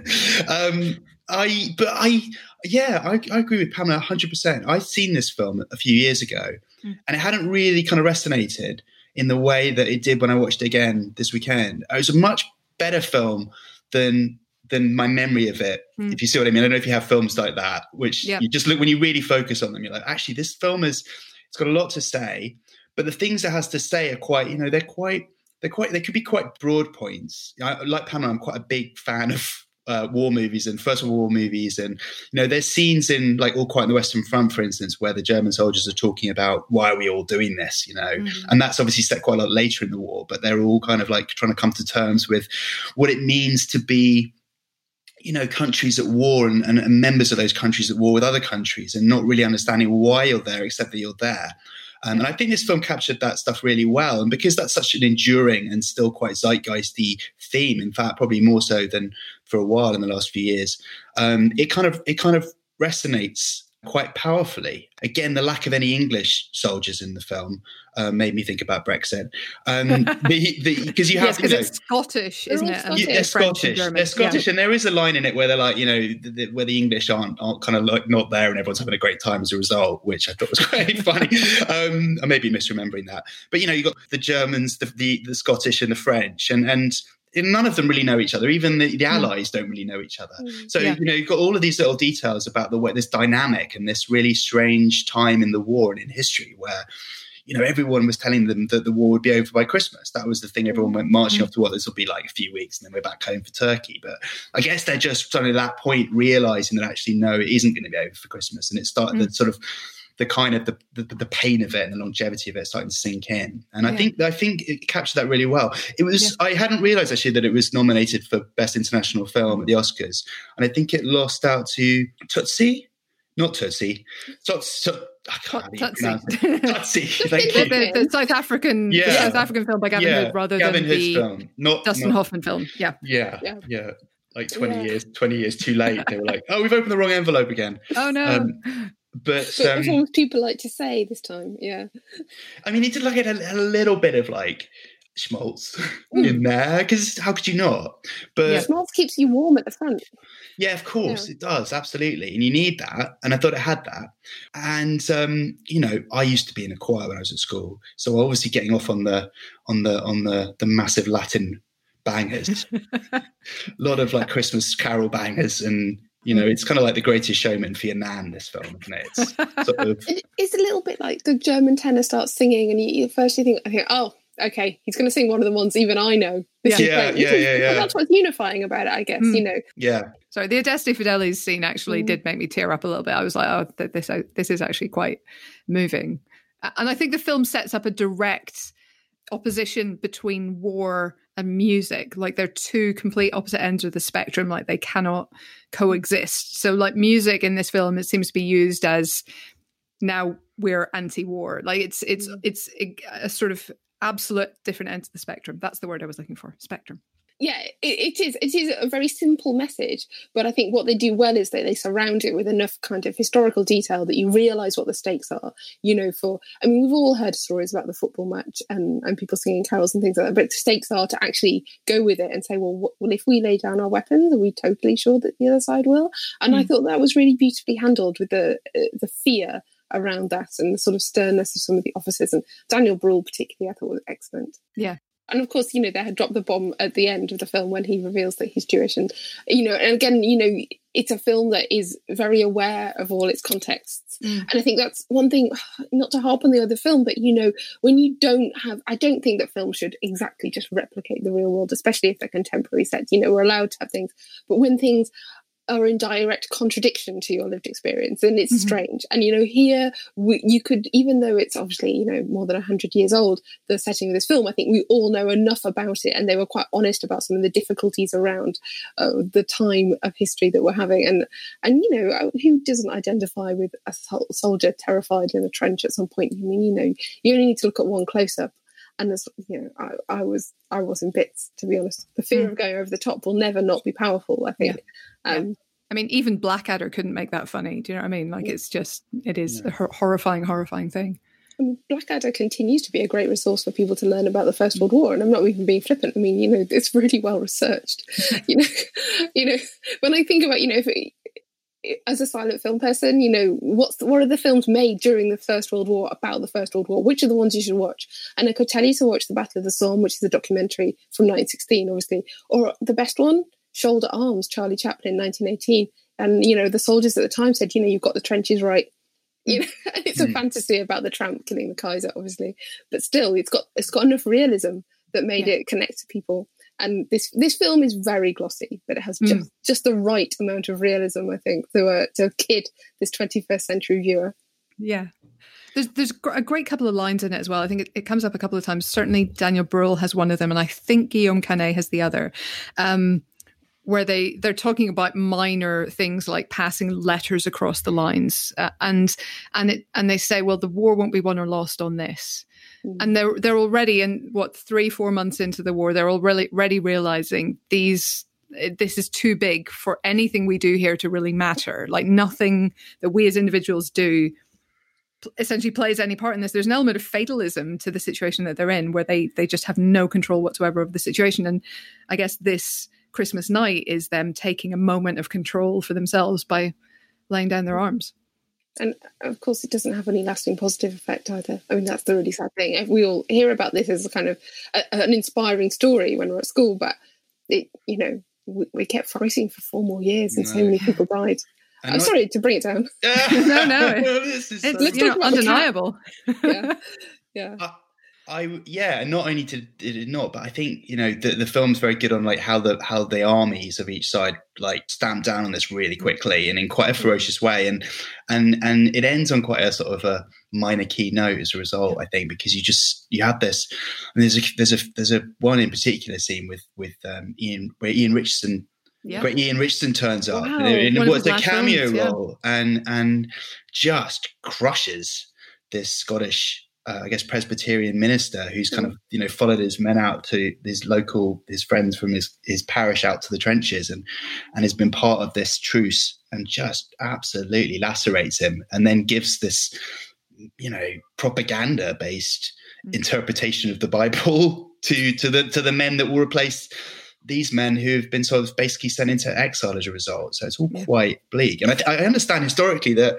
um, I, but I, yeah, I, I agree with Pamela one hundred percent. I'd seen this film a few years ago, mm. and it hadn't really kind of resonated in the way that it did when I watched it again this weekend. It was a much better film than than my memory of it, mm. if you see what I mean. I don't know if you have films like that, which yeah. you just look, when you really focus on them, you're like, actually, this film is, it's got a lot to say, but the things it has to say are quite, you know, they're quite, they're quite, they could be quite broad points. I, like Pamela, I'm quite a big fan of Uh, war movies and First World War movies, and you know, there's scenes in like All Quiet on the Western Front, for instance, where the German soldiers are talking about why are we all doing this, you know, mm-hmm. and that's obviously set quite a lot later in the war, but they're all kind of like trying to come to terms with what it means to be, you know, countries at war and, and, and members of those countries at war with other countries, and not really understanding why you're there except that you're there. Um, and I think this film captured that stuff really well. And because that's such an enduring and still quite zeitgeisty theme, in fact, probably more so than for a while in the last few years, um, it kind of it kind of resonates quite powerfully. Again, the lack of any English soldiers in the film uh, made me think about Brexit. Um, because you have, yes, because you know, it's Scottish, isn't it? Scottish. They're Scottish. They're Scottish, yeah. And there is a line in it where they're like, you know, the, the, where the English aren't, aren't kind of like not there, and everyone's having a great time as a result, which I thought was quite funny. Um, I may be misremembering that, but you know, you got the Germans, the, the the Scottish, and the French, and and. none of them really know each other. Even the, the allies mm. don't really know each other. Mm. So, yeah. you know, you've got all of these little details about the way this dynamic and this really strange time in the war and in history where, you know, everyone was telling them that the war would be over by Christmas. That was the thing. Everyone went marching mm. off to what this will be like a few weeks, and then we're back home for Turkey. But I guess they're just suddenly at that point realizing that actually, no, it isn't going to be over for Christmas. And it started mm. the sort of the kind of the, the the pain of it and the longevity of it starting to sink in. And I Yeah. think I think it captured that really well. It was Yeah. I hadn't realised actually that it was nominated for Best International Film at the Oscars, and I think it lost out to Tootsie, not Tootsie, Tots. Tot, I can't even Tootsie. pronounce it. Tootsie. Thank the, you. the, the South African, Yeah. the South African film by Gavin Yeah, Hood, rather Gavin than Hood's the film, not Dustin not, Hoffman film. Yeah. Yeah, Yeah. yeah, like twenty Yeah. years, twenty years too late. They were like, "Oh, we've opened the wrong envelope again." Oh no. Um, but But um, what people like to say this time, yeah. I mean, he did like a, a little bit of like schmaltz in there because how could you not? But Yeah. Smalls keeps you warm at the front. yeah, of course Yeah. it does, absolutely, and you need that. And I thought it had that. And um, you know, I used to be in a choir when I was at school, so obviously getting off on the on the on the the massive Latin bangers, a lot of like Christmas carol bangers, and you know, it's kind of like The Greatest Showman for your nan. This film, isn't it? It's sort of It is a little bit like the German tenor starts singing, and you, first you think, I think, oh, okay, he's going to sing one of the ones even I know. This is Yeah, great. yeah, This is- yeah, yeah. That's what's unifying about it, I guess. Mm. You know, yeah. Sorry, the Adeste Fidelis scene actually Mm. did make me tear up a little bit. I was like, oh, th- this this is actually quite moving. And I think the film sets up a direct opposition between war and music. Like they're two complete opposite ends of the spectrum. Like they cannot coexist. So like music in this film, it seems to be used as now we're anti-war. Like it's it's Mm. it's a, a sort of absolute different ends of the spectrum. That's the word I was looking for. Spectrum. yeah, it, it is. It is a very simple message, but I think what they do well is that they surround it with enough kind of historical detail that you realise what the stakes are. You know, for I mean, we've all heard stories about the football match and, and people singing carols and things like that, but the stakes are to actually go with it and say, well, what, well, if we lay down our weapons, are we totally sure that the other side will? And I Mm. thought that was really beautifully handled with the uh, the fear around that and the sort of sternness of some of the officers. And Daniel Bruhl particularly, I thought was excellent. Yeah. And of course, you know, they had dropped the bomb at the end of the film when he reveals that he's Jewish. And, you know, and again, you know, it's a film that is very aware of all its contexts. Mm. And I think that's one thing, not to harp on the other film, but, you know, when you don't have, I don't think that films should exactly just replicate the real world, especially if they're contemporary sets. You know, we're allowed to have things. But when things are in direct contradiction to your lived experience, and it's Mhm. strange. And you know, here we, you could, even though it's obviously, you know, more than a hundred years old, the setting of this film, I think we all know enough about it, and they were quite honest about some of the difficulties around uh, the time of history that we're having. And and you know, who doesn't identify with a sol- soldier terrified in a trench at some point? I mean, you know, you only need to look at one close up. And as you know, I, I was I was in bits, to be honest. The fear Mm. of going over the top will never not be powerful, I think. Yeah. Um, I mean, even Blackadder couldn't make that funny. Do you know what I mean? Like, Yeah. it's just, it is Yeah. a hor- horrifying, horrifying thing. I mean, Blackadder continues to be a great resource for people to learn about the First World War, and I'm not even being flippant. I mean, you know, it's really well researched. you know, you know, when I think about, you know, if it, as a silent film person, you know, what's the, what are the films made during the First World War about the First World War? Which are the ones you should watch? And I could tell you to watch The Battle of the Somme, which is a documentary from nineteen sixteen, obviously, or the best one, Shoulder Arms, Charlie Chaplin, nineteen eighteen. And, you know, the soldiers at the time said, you know, you've got the trenches right. You know, and it's a Mm. fantasy about the tramp killing the Kaiser, obviously, but still, it's got it's got enough realism that made Yeah. it connect to people. And this this film is very glossy, but it has Mm. just just the right amount of realism, I think, to uh, to kid this twenty-first century viewer. Yeah. There's there's gr- a great couple of lines in it as well. I think it, it comes up a couple of times. Certainly Daniel Bruhl has one of them, and I think Guillaume Canet has the other, um, where they, they're talking about minor things like passing letters across the lines. Uh, and and it and they say, well, the war won't be won or lost on this. Mm. And they're they're already in what three four months into the war, they're already already realizing these this is too big for anything we do here to really matter. Like nothing that we as individuals do p- essentially plays any part in this. There's an element of fatalism to the situation that they're in, where they they just have no control whatsoever of the situation. And I guess this Christmas night is them taking a moment of control for themselves by laying down their arms. And of course, it doesn't have any lasting positive effect either. I mean, that's the really sad thing. We all hear about this as a kind of a, an inspiring story when we're at school, but it, you know, we, we kept fighting for four more years, and so No. many people died. And I'm not- sorry to bring it down. No, no, This is It's so- Let's you know, talk about the cat. undeniable. Yeah, yeah. I, I yeah, and not only did, did it not, but I think you know the, the film's very good on like how the how the armies of each side like stamp down on this really quickly and in quite a ferocious way, and and and it ends on quite a sort of a minor key note as a result. I think because you just you have this, and there's a there's a there's a one in particular scene with with um, Ian where Ian Richardson. Yeah. Great Ian Richardson turns up Wow. in, in what's a cameo films, yeah. role and and just crushes this Scottish. Uh, I guess Presbyterian minister who's kind of you know followed his men out to his local his friends from his his parish out to the trenches and and has been part of this truce and just absolutely lacerates him and then gives this you know propaganda based mm. interpretation of the Bible to to the to the men that will replace these men who've been sort of basically sent into exile as a result. So it's all yeah. quite bleak. And I, I understand historically that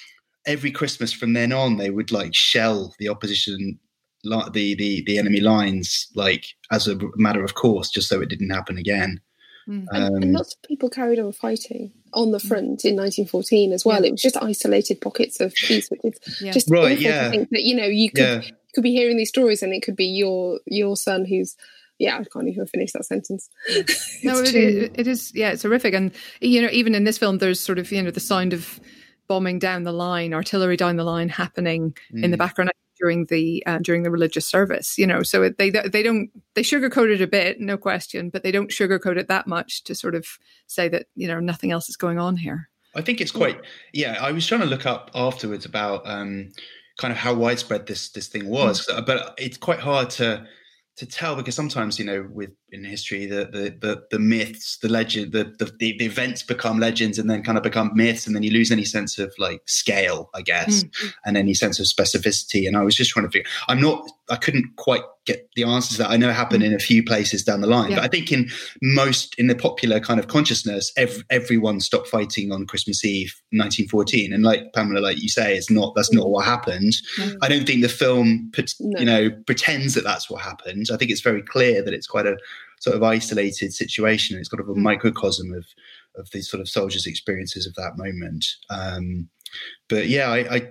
every Christmas from then on, they would like shell the opposition, the the the enemy lines, like as a matter of course, just so it didn't happen again. Mm. Um, and, and lots of people carried on fighting on the front in nineteen fourteen as well. Yeah. It was just isolated pockets of peace, which is yeah. just right. awful Yeah, to think that you know you could yeah. could be hearing these stories, and it could be your your son who's. Yeah, I can't even finish that sentence. No, it, it, it is. Yeah, it's horrific. And, you know, even in this film, there's sort of, you know, the sound of bombing down the line, artillery down the line happening mm. in the background during the uh, during the religious service, you know. So it, they they don't, they sugarcoat it a bit, no question, but they don't sugarcoat it that much to sort of say that, you know, nothing else is going on here. I think it's quite, yeah, I was trying to look up afterwards about um, kind of how widespread this, this thing was, mm. but it's quite hard to, to tell because sometimes you know with in history the the the, the myths the legend the, the the events become legends and then kind of become myths and then you lose any sense of like scale I guess mm-hmm. and any sense of specificity. And I was just trying to figure I'm not I couldn't quite get the answers that I know happen mm-hmm. in a few places down the line yeah. but I think in most in the popular kind of consciousness ev- everyone stopped fighting on Christmas Eve nineteen fourteen and like Pamela like you say it's not that's not what happened. Mm-hmm. I don't think the film no. you know pretends that that's what happened. I think it's very clear that it's quite a sort of isolated situation. It's kind of a microcosm of of these sort of soldiers' experiences of that moment. Um, but yeah, I, I,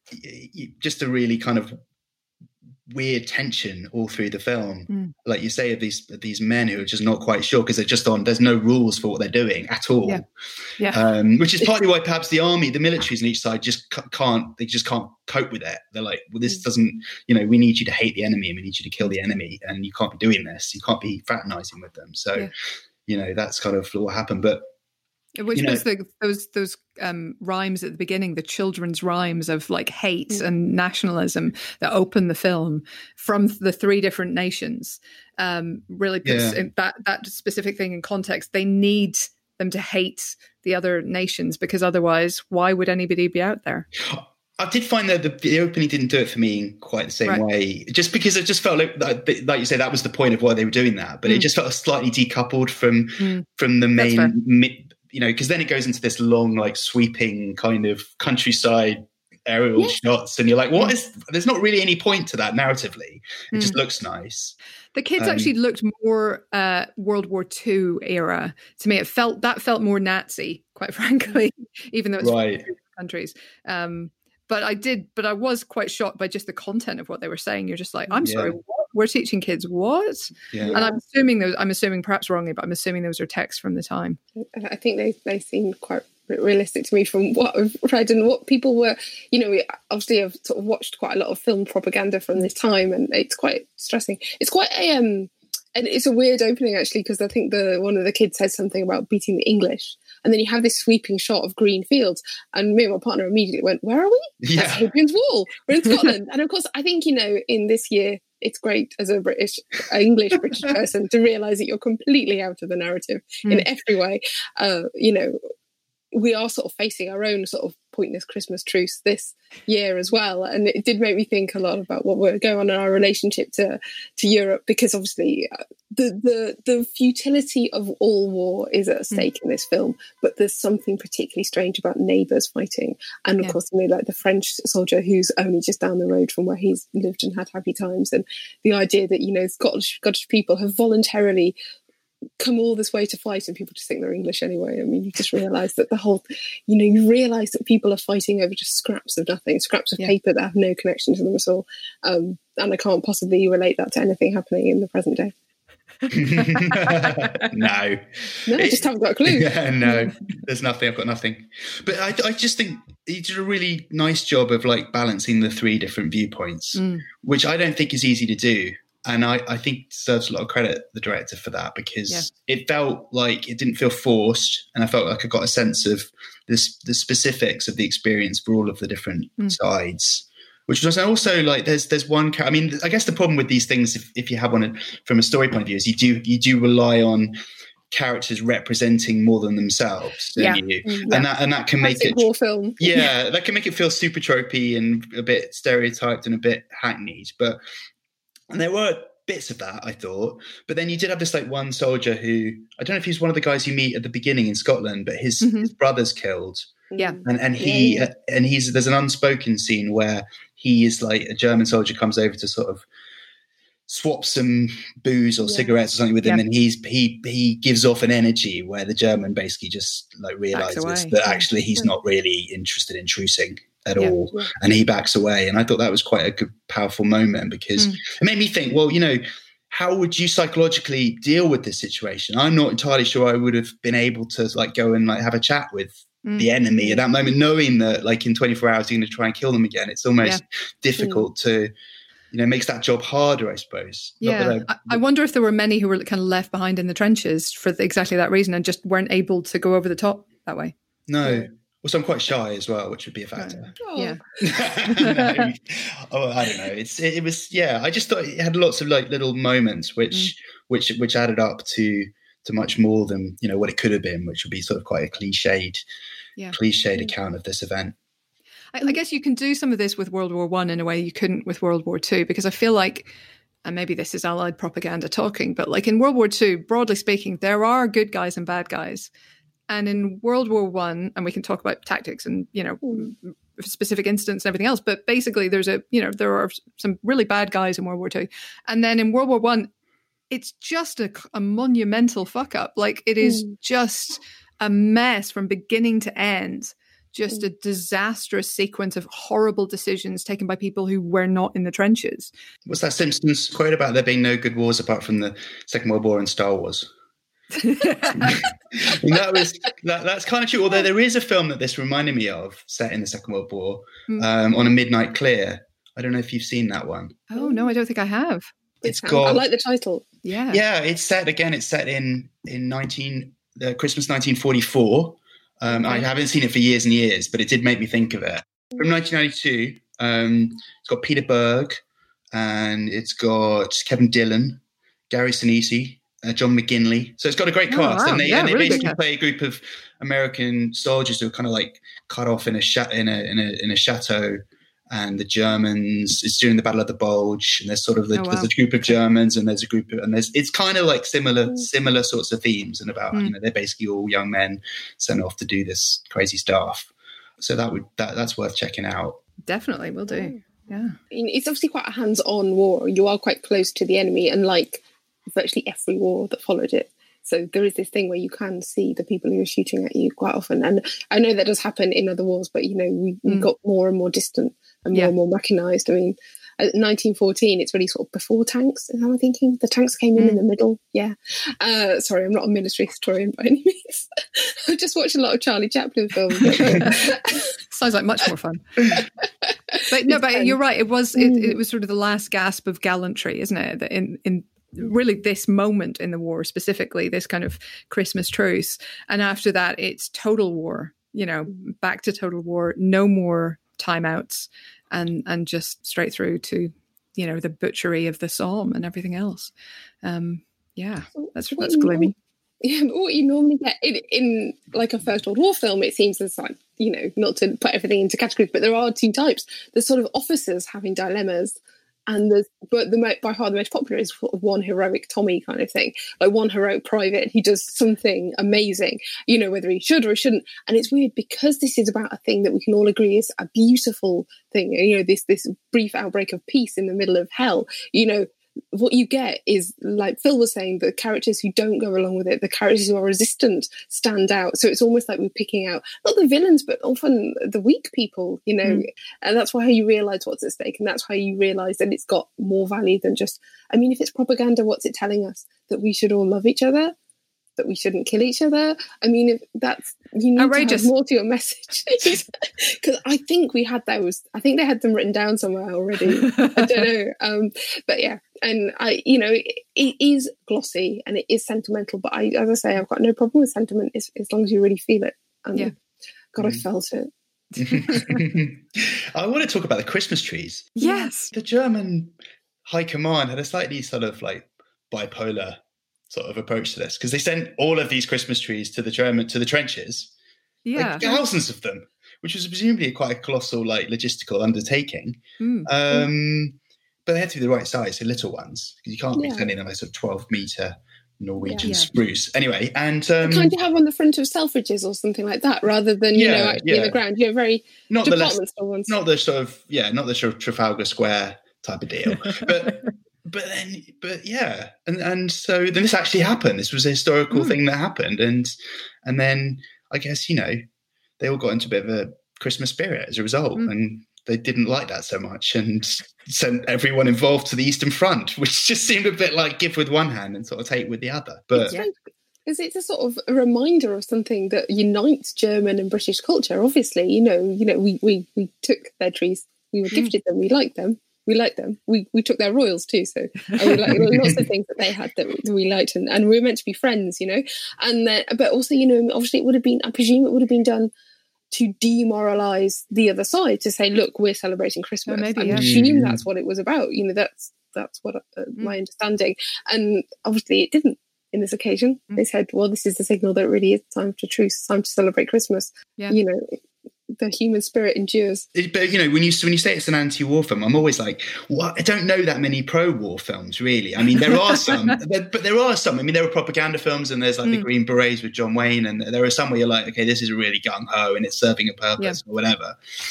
I just a really kind of weird tension all through the film, mm. like you say, of these of these men who are just not quite sure because they're just on. There's no rules for what they're doing at all. Yeah, yeah. Um, which is partly why perhaps the army, the militaries on each side, just can't. They just can't cope with it. They're like, well, this doesn't. You know, we need you to hate the enemy and we need you to kill the enemy, and you can't be doing this. You can't be fraternizing with them. So, yeah. you know, that's kind of what happened. But which you was know, the, those those um, rhymes at the beginning, the children's rhymes of like hate mm. and nationalism that open the film from the three different nations, um, really puts yeah. that that specific thing in context. They need them to hate the other nations because otherwise, why would anybody be out there? I did find that the, the opening didn't do it for me in quite the same right. way, just because it just felt like, like you say, that was the point of why they were doing that. But mm. it just felt slightly decoupled from mm. from the main, mi- you know, because then it goes into this long, like sweeping kind of countryside aerial yeah. shots, and you're like, what is? There's not really any point to that narratively. It mm. just looks nice. The kids um, actually looked more uh, World War Two era to me. It felt that felt more Nazi, quite frankly, even though it's right. from countries. Um, But I did, but I was quite shocked by just the content of what they were saying. You're just like, I'm yeah. sorry, what? We're teaching kids what? Yeah. And I'm assuming those, I'm assuming perhaps wrongly, but I'm assuming those are texts from the time. I think they, they seem quite realistic to me from what I've read and what people were, you know, we obviously have sort of watched quite a lot of film propaganda from this time, and it's quite distressing. It's quite a, um, and it's a weird opening actually, because I think the one of the kids says something about beating the English. And then you have this sweeping shot of green fields. And me and my partner immediately went, where are we? Yeah. That's Hadrian's Wall. We're in Scotland. And of course, I think, you know, in this year, it's great as a British, English British person to realise that you're completely out of the narrative mm. in every way. Uh, you know, we are sort of facing our own sort of pointless Christmas truce this year as well. And it did make me think a lot about what we're going on in our relationship to, to Europe, because obviously uh, the, the, the futility of all war is at stake mm. in this film, but there's something particularly strange about neighbours fighting. And of yeah. course, you know, like the French soldier who's only just down the road from where he's lived and had happy times. And the idea that, you know, Scottish, Scottish people have voluntarily come all this way to fight and people just think they're English anyway. I mean, you just realise that the whole, you know, you realise that people are fighting over just scraps of nothing, scraps of yeah. paper that have no connection to them at all. Um, and I can't possibly relate that to anything happening in the present day. no. No, I just haven't got a clue. Yeah, no, there's nothing. I've got nothing. But I, I just think he did a really nice job of like balancing the three different viewpoints, mm. which I don't think is easy to do. And I, I think deserves a lot of credit, the director, for that, because yeah. it felt like it didn't feel forced. And I felt like I got a sense of this, the specifics of the experience for all of the different mm. sides. Which was also like there's there's one. I mean, I guess the problem with these things, if, if you have one from a story point of view, is you do you do rely on characters representing more than themselves, don't yeah. you? Yeah. And that and that can make Classic it war film. Yeah, yeah, that can make it feel super tropey and a bit stereotyped and a bit hackneyed. But and there were bits of that, I thought. But then you did have this like one soldier who I don't know if he's one of the guys you meet at the beginning in Scotland, but his, mm-hmm. his brother's killed. Yeah, and and he yeah, yeah. and he's there's an unspoken scene where he is like a German soldier comes over to sort of swap some booze or yeah. cigarettes or something with him, yeah. and he's he he gives off an energy where the German basically just like realizes that yeah. actually he's yeah. not really interested in trucing at yeah. all, yeah. and he backs away. And I thought that was quite a good, powerful moment because mm. it made me think, well, you know, how would you psychologically deal with this situation? I'm not entirely sure I would have been able to like go and like have a chat with mm. the enemy at that moment, knowing that like in twenty-four hours you're going to try and kill them again. It's almost yeah. difficult mm. to, you know, makes that job harder, I suppose. Yeah, I, I wonder if there were many who were kind of left behind in the trenches for exactly that reason and just weren't able to go over the top that way. No. Yeah. Also, I'm quite shy as well, which would be a factor. Oh. Yeah. no. Oh, I don't know. It's it, it was yeah. I just thought it had lots of like little moments, which mm. which which added up to to much more than you know what it could have been, which would be sort of quite a cliched, yeah. cliched account of this event. I, I guess you can do some of this with World War One in a way you couldn't with World War Two, because I feel like, and maybe this is Allied propaganda talking, but like in World War Two, broadly speaking, there are good guys and bad guys. And in World War One, and we can talk about tactics and, you know, specific incidents and everything else, but basically there's a, you know, there are some really bad guys in World War Two. And then in World War One, it's just a, a monumental fuck up. Like it is mm. just a mess from beginning to end, just mm. a disastrous sequence of horrible decisions taken by people who were not in the trenches. What's that Simpsons quote about there being no good wars apart from the Second World War and Star Wars? and that was that, that's kind of true, although there is a film that this reminded me of set in the Second World War mm. um, on a Midnight Clear. I don't know if you've seen that one. Oh no, I don't think I have. It's got I like the title. Yeah, yeah. It's set again. It's set in in nineteen uh, Christmas nineteen forty-four. Um, okay. I haven't seen it for years and years, but it did make me think of it. From nineteen ninety-two, um, it's got Peter Berg, and it's got Kevin Dillon, Gary Sinise. Uh, John McGinley. So it's got a great cast, oh, wow. and they, yeah, and they really basically play a group of American soldiers who are kind of like cut off in a cha- in a in a in a chateau, and the Germans. It's during the Battle of the Bulge, and there's sort of the, oh, wow. there's a group of Germans, and there's a group of and there's it's kind of like similar mm. similar sorts of themes, and about mm. you know they're basically all young men sent off to do this crazy stuff. So that would that that's worth checking out. Definitely, will do. Yeah, it's obviously quite a hands-on war. You are quite close to the enemy, and like virtually every war that followed it. So there is this thing where you can see the people who are shooting at you quite often. And I know that does happen in other wars, but, you know, we, we mm. got more and more distant and more yeah. and more mechanised. I mean, at nineteen fourteen, it's really sort of before tanks, is how I'm thinking. The tanks came in mm. in the middle. Yeah. Uh, sorry, I'm not a military historian by any means. I just watched a lot of Charlie Chaplin films. Sounds like much more fun. But no, but you're right. It was, it, it was sort of the last gasp of gallantry, isn't it? In, in, really this moment in the war, specifically this kind of Christmas truce, and after that it's total war, you know, back to total war, no more timeouts, and and just straight through to, you know, the butchery of the Somme and everything else. Um yeah, that's that's gloomy. Yeah, but what you normally get in, in like a First World War film, it seems there's like, you know, not to put everything into categories, but there are two types. There's sort of officers having dilemmas, and there's, but the by far the most popular is sort of one heroic Tommy kind of thing, like one heroic private, and he does something amazing, you know, whether he should or he shouldn't. And it's weird because this is about a thing that we can all agree is a beautiful thing, you know, this this brief outbreak of peace in the middle of hell. You know, what you get is, like Phil was saying, the characters who don't go along with it, the characters who are resistant stand out. So it's almost like we're picking out not the villains, but often the weak people, you know, mm. and that's why you realise what's at stake, and that's how you realise that it's got more value than just, I mean, if it's propaganda, what's it telling us? That we should all love each other? That we shouldn't kill each other? I mean, if that's, you need outrageous. To have more to your message. Because I think we had those, I think they had them written down somewhere already. I don't know. Um, but yeah, and I, you know, it, it is glossy and it is sentimental, but I, as I say, I've got no problem with sentiment as, as long as you really feel it. And yeah. God, mm. I felt it. I want to talk about the Christmas trees. Yes. The German High Command had a slightly sort of like bipolar sort of approach to this, because they sent all of these Christmas trees to the German to the trenches, yeah, like thousands of them, which was presumably quite a colossal like logistical undertaking. Mm. Um, but they had to be the right size, so little ones, because you can't yeah. be sending them a sort of twelve meter Norwegian yeah. spruce. Anyway, and um, the kind you have on the front of Selfridges or something like that, rather than you yeah, know actually yeah. in the ground. You know, very not department the less, store ones, not the sort of yeah, not the sort of Trafalgar Square type of deal, but. But then, but yeah, and and so then this actually happened. This was a historical mm. thing that happened, and and then I guess, you know, they all got into a bit of a Christmas spirit as a result, mm. and they didn't like that so much, and sent everyone involved to the Eastern Front, which just seemed a bit like give with one hand and sort of take with the other. But it's, like, it's, it's a sort of a reminder of something that unites German and British culture. Obviously, you know, you know, we we we took their trees, we were gifted them, we liked them. We liked them. We we took their royals too, so and we like lots of things that they had that we liked, and, and we were meant to be friends, you know. And then, but also, you know, obviously, it would have been. I presume it would have been done to demoralise the other side, to say, "Look, we're celebrating Christmas." Oh, maybe, I yeah. presume that's what it was about. You know, that's that's what uh, mm. my understanding. And obviously, it didn't. In this occasion, mm. they said, "Well, this is the signal that it really is time for truce, time to celebrate Christmas." Yeah. You know. The human spirit endures. But you know, when you when you say it's an anti-war film, I'm always like, "What? I don't know that many pro-war films, really." I mean, there are some, but, but there are some. I mean, there are propaganda films, and there's like mm. the Green Berets with John Wayne, and there are some where you're like, "Okay, this is really gung ho, and it's serving a purpose yeah. or whatever."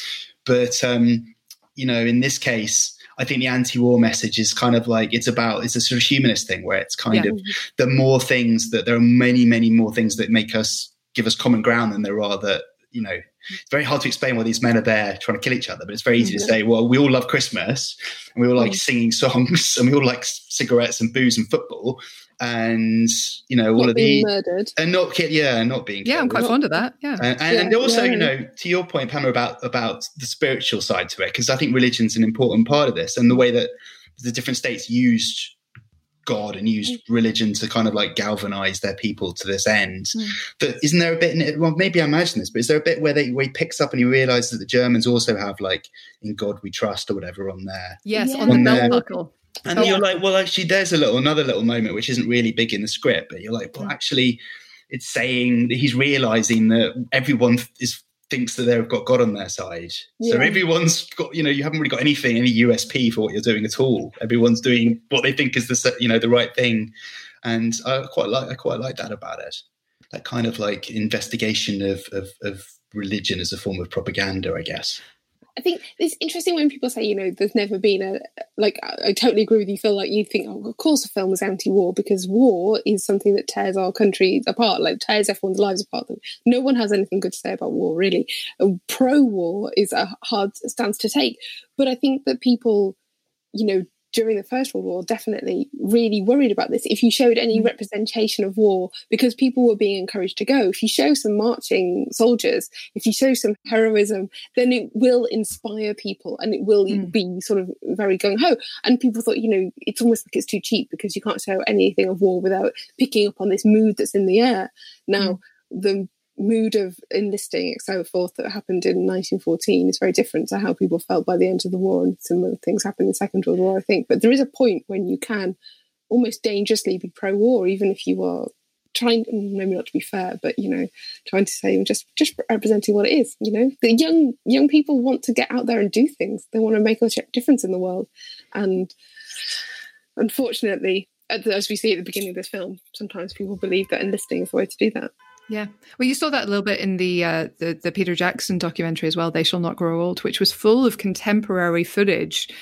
But um, you know, in this case, I think the anti-war message is kind of like it's about it's a sort of humanist thing where it's kind yeah. of the more things that there are many, many more things that make us give us common ground than there are that. You know, it's very hard to explain why these men are there trying to kill each other, but it's very easy mm-hmm. to say, well, we all love Christmas and we all like mm. singing songs and we all like cigarettes and booze and football and, you know, all not of being the murdered and not, yeah, not being Yeah, killed. I'm quite fond of that. Yeah. And, and, yeah, and also, yeah. you know, to your point, Pamela, about, about the spiritual side to it, because I think religion's an important part of this and the way that the different states used God and used religion to kind of like galvanize their people to this end. Mm. But isn't there a bit in it? Well, maybe I imagine this, but is there a bit where, they, where he picks up and he realizes that the Germans also have like "In God We Trust" or whatever on there? Yes, yeah. on, on the their, belt buckle. And oh. you're like, well, actually, there's a little another little moment which isn't really big in the script, but you're like, well, actually, it's saying that he's realizing that everyone is. Thinks that they've got God on their side. Yeah. So everyone's got, you know, you haven't really got anything, any U S P for what you're doing at all. Everyone's doing what they think is the, you know, the right thing. And I quite like, I quite like that about it. That kind of like investigation of, of, of religion as a form of propaganda, I guess. I think it's interesting when people say, you know, there's never been a, like, I totally agree with you, Phil, like you think, oh, of course a film is anti-war because war is something that tears our country apart, like tears everyone's lives apart. No one has anything good to say about war, really. Pro-war is a hard stance to take. But I think that people, you know, during the First World War, definitely really worried about this. If you showed any representation of war, because people were being encouraged to go, if you show some marching soldiers, if you show some heroism, then it will inspire people and it will mm. be sort of very gung-ho. And people thought, you know, it's almost like it's too cheap because you can't show anything of war without picking up on this mood that's in the air. Now, mm. the mood of enlisting and so forth that happened in nineteen fourteen is very different to how people felt by the end of the war, and similar things happened in the Second World War, I think. But there is a point when you can almost dangerously be pro-war, even if you are trying, maybe not to be fair, but, you know, trying to say just just representing what it is. You know, the young young people want to get out there and do things. They want to make a difference in the world, and unfortunately, as we see at the beginning of this film, sometimes people believe that enlisting is the way to do that. Yeah. Well, you saw that a little bit in the, uh, the the Peter Jackson documentary as well, They Shall Not Grow Old, which was full of contemporary footage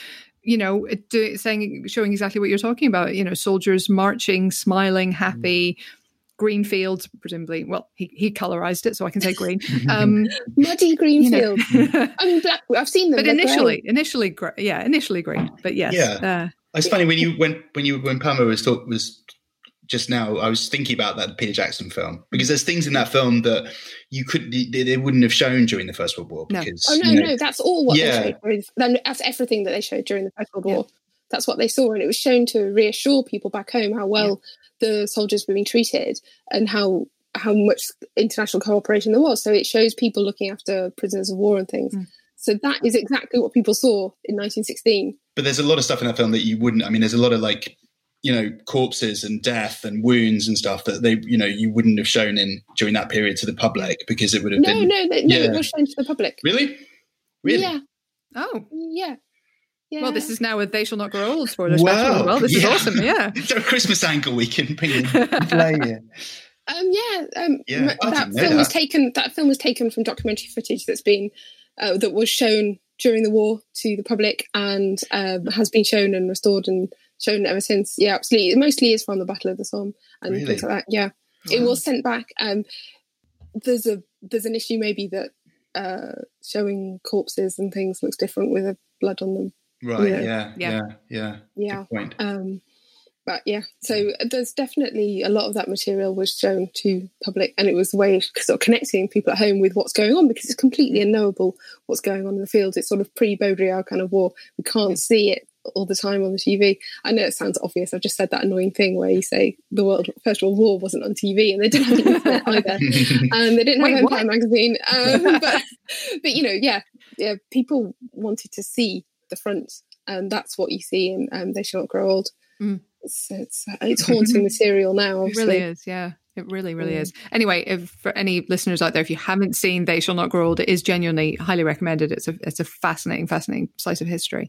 you know, do, saying, showing exactly what you're talking about. You know, soldiers marching, smiling, happy. Mm. Green fields, presumably. Well, he, he colorized it, so I can say green. Um, Muddy green fields. I mean, black. I've seen them, but initially, grey. initially, gr- yeah, initially green. But yes, yeah. Uh, it's funny when you when when you when Palmer was talk was just now. I was thinking about that Peter Jackson film because there's things in that film that you could they, they wouldn't have shown during the First World War. Because, no. Oh no, you know, no, that's all what yeah. they showed. During, that's everything that they showed during the First World War. Yeah. That's what they saw, and it was shown to reassure people back home how well. Yeah. The soldiers were being treated and how how much international cooperation there was. So it shows people looking after prisoners of war and things. Mm. So that is exactly what people saw in nineteen sixteen. But there's a lot of stuff in that film that you wouldn't. I mean, there's a lot of like, you know, corpses and death and wounds and stuff that they, you know, you wouldn't have shown in during that period to the public because it would have no, been. No, no, no, yeah. It was shown to the public. Really? Really? Yeah. Oh. Yeah. Yeah. Well, this is now a They Shall Not Grow Old spoiler wow. special as well. This yeah. is awesome, yeah. Is there a Christmas angle we can bring in play here? Um, yeah, um, yeah that film that. was taken. That film was taken from documentary footage that's been uh, that was shown during the war to the public and um, has been shown and restored and shown ever since. Yeah, absolutely. It mostly is from the Battle of the Somme and really? things like that. Yeah, wow. It was sent back. Um, there's a there's an issue maybe that uh, showing corpses and things looks different with a blood on them. Right. Yeah. Yeah. Yeah. Yeah. Yeah. Good point. Um, but yeah, so there's definitely a lot of that material was shown to public, and it was a way of sort of connecting people at home with what's going on because it's completely unknowable what's going on in the field. It's sort of pre-Baudrillard kind of war. We can't see it all the time on the T V. I know it sounds obvious. I've just said that annoying thing where you say the World First World War wasn't on T V, and they didn't have the internet either, and they didn't have Wait, Empire what? magazine. Um, but, but you know, yeah, yeah, people wanted to see the front, and that's what you see in um, They Shall Not Grow Old. Mm. It's, it's it's haunting material now. Obviously. It really is, yeah. It really, really mm. is. Anyway, if for any listeners out there, if you haven't seen They Shall Not Grow Old, it is genuinely highly recommended. It's a it's a fascinating, fascinating slice of history.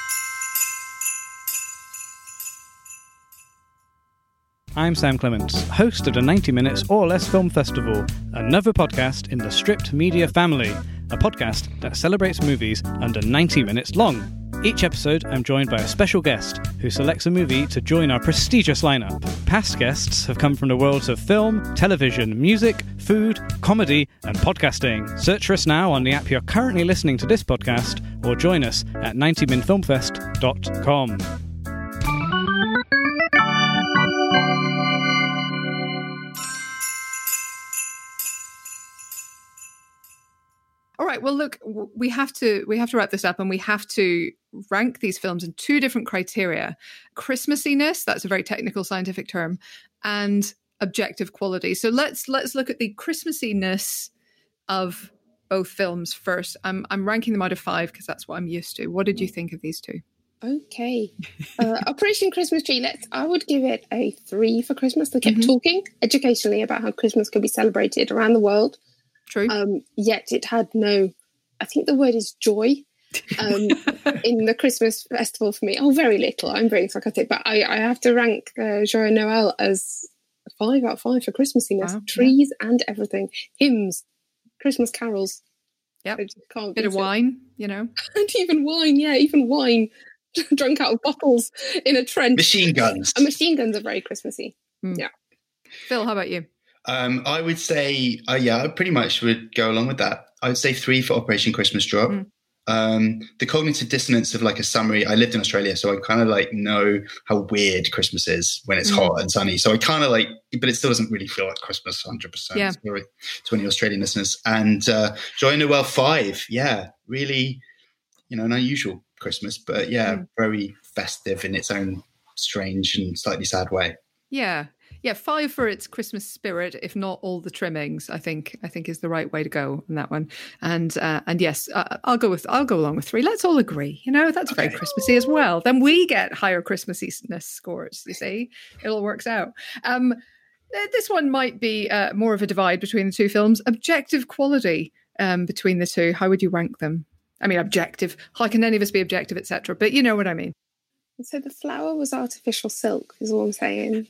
I'm Sam Clements, host of the ninety minutes or Less Film Festival, another podcast in the Stripped Media family, a podcast that celebrates movies under ninety minutes long. Each episode, I'm joined by a special guest who selects a movie to join our prestigious lineup. Past guests have come from the worlds of film, television, music, food, comedy, and podcasting. Search for us now on the app you're currently listening to this podcast, or join us at ninety min film fest dot com. All right. Well, look, we have to we have to wrap this up, and we have to rank these films in two different criteria: Christmassiness, that's a very technical scientific term, and objective quality. So let's let's look at the Christmassiness of both films first. I'm I'm ranking them out of five because that's what I'm used to. What did you think of these two? Okay, uh, Operation Christmas Tree. Let's. I would give it a three for Christmas. They kept mm-hmm. talking educationally about how Christmas could be celebrated around the world. True. Um, yet it had no, I think the word is joy um, in the Christmas festival for me. Oh, very little. I'm very sarcastic, but I, I have to rank uh, Joyeux Noël as a five out of five for Christmassiness. Wow, trees yeah. and everything. Hymns, Christmas carols. Yeah. Bit of wine, you know. And even wine, yeah, even wine drunk out of bottles in a trench. Machine guns. And machine guns are very Christmassy. Mm. Yeah. Phil, how about you? Um, I would say, uh, yeah, I pretty much would go along with that. I would say three for Operation Christmas Drop. Mm. Um, the cognitive dissonance of like a summary. I lived in Australia, so I kind of like know how weird Christmas is when it's mm. hot and sunny. So I kind of like, but it still doesn't really feel like Christmas one hundred percent. Yeah. Sorry to any Australian listeners. And uh, Joyeux Noël five, yeah, really, you know, an unusual Christmas, but yeah, mm. very festive in its own strange and slightly sad way. Yeah. Yeah, five for its Christmas spirit, if not all the trimmings. I think I think is the right way to go on that one. And uh, and yes, uh, I'll go with I'll go along with three. Let's all agree. You know, that's okay. Very Christmassy as well. Then we get higher Christmassiness scores. You see, it all works out. Um, this one might be uh, more of a divide between the two films. Objective quality um, between the two. How would you rank them? I mean, objective. How can any of us be objective, et cetera? But you know what I mean. So the flower was artificial silk, is all I'm saying.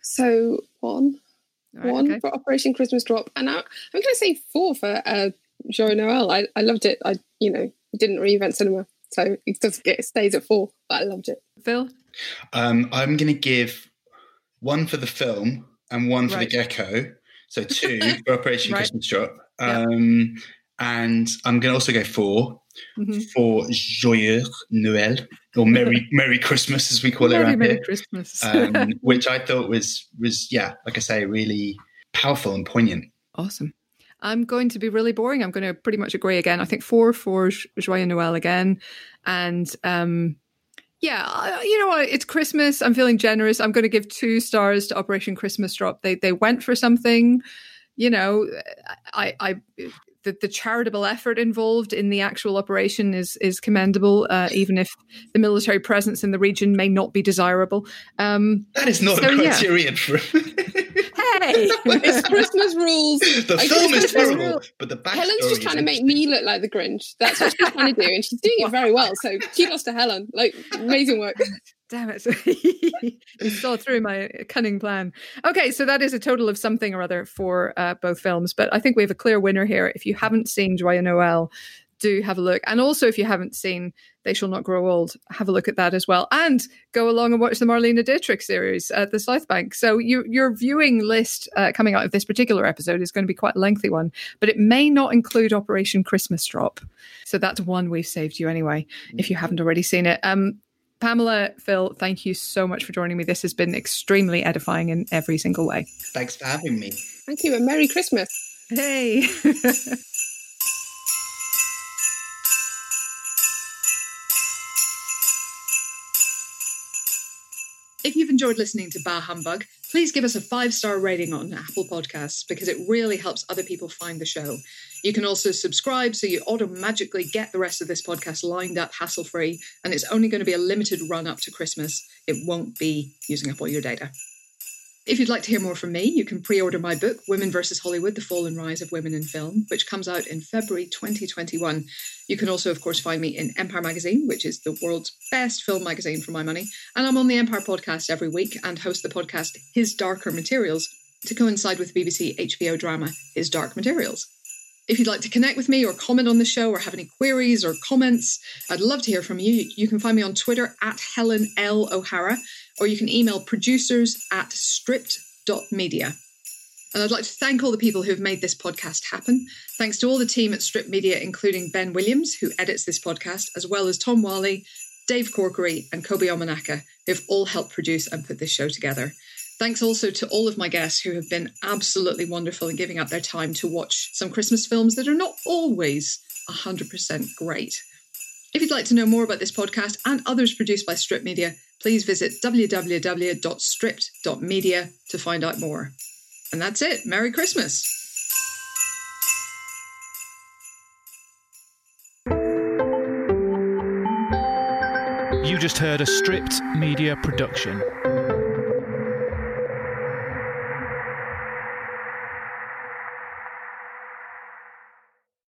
So one, right, one okay. for Operation Christmas Drop, and I, I'm going to say four for uh, Joyeux Noël. I, I loved it. I, you know, it didn't reinvent cinema. So it does get, it stays at four, but I loved it. Phil? Um, I'm going to give one for the film and one for Right. the gecko. So two for Operation Right. Christmas Drop. Um, and I'm going to also go four Mm-hmm. for Joyeux Noël, or Merry Merry Christmas, as we call it Merry, around Merry here. Christmas. um, which I thought was, was, yeah, like I say, really powerful and poignant. Awesome. I'm going to be really boring. I'm going to pretty much agree again. I think four for Joyeux Noël again. And um, yeah, I- you know what? It's Christmas. I'm feeling generous. I'm going to give two stars to Operation Christmas Drop. They they went for something, you know, I, I the, the charitable effort involved in the actual operation is is commendable, uh, even if the military presence in the region may not be desirable. Um, That is not So, a yeah. criterion for hey! It's Christmas rules. the Like, film is Christmas terrible, rules. but the backstory Helen's just is trying to make interesting. me look like the Grinch. That's what she's trying to do, and she's doing it very well. So kudos to Helen. Like, amazing work. Damn it. You saw through my cunning plan. Okay, so that is a total of something or other for uh, both films. But I think we have a clear winner here. If you haven't seen Joyeux Noël, do have a look. And also, if you haven't seen They Shall Not Grow Old, have a look at that as well. And go along and watch the Marlene Dietrich series at the South Bank. So you, your viewing list uh, coming out of this particular episode is going to be quite a lengthy one, but it may not include Operation Christmas Drop. So that's one we've saved you anyway, if you haven't already seen it. Um, Pamela, Phil, thank you so much for joining me. This has been extremely edifying in every single way. Thanks for having me. Thank you, and Merry Christmas. Hey. If you've enjoyed listening to Bah Humbug, please give us a five-star rating on Apple Podcasts because it really helps other people find the show. You can also subscribe so you automatically get the rest of this podcast lined up hassle-free, and it's only going to be a limited run up to Christmas. It won't be using up all your data. If you'd like to hear more from me, you can pre-order my book, Women versus Hollywood, The Fall and Rise of Women in Film, which comes out in February twenty twenty-one. You can also, of course, find me in Empire Magazine, which is the world's best film magazine for my money. And I'm on the Empire podcast every week and host the podcast His Darker Materials to coincide with the B B C H B O drama His Dark Materials. If you'd like to connect with me or comment on the show or have any queries or comments, I'd love to hear from you. You can find me on Twitter at Helen L. O'Hara, or you can email producers at stripped dot media. And I'd like to thank all the people who have made this podcast happen. Thanks to all the team at Stripped Media, including Ben Williams, who edits this podcast, as well as Tom Wally, Dave Corkery, and Kobe Omanaka, who have all helped produce and put this show together. Thanks also to all of my guests who have been absolutely wonderful in giving up their time to watch some Christmas films that are not always one hundred percent great. If you'd like to know more about this podcast and others produced by Stripped Media, please visit w w w dot stripped dot media to find out more. And that's it. Merry Christmas. You just heard a Stripped Media production.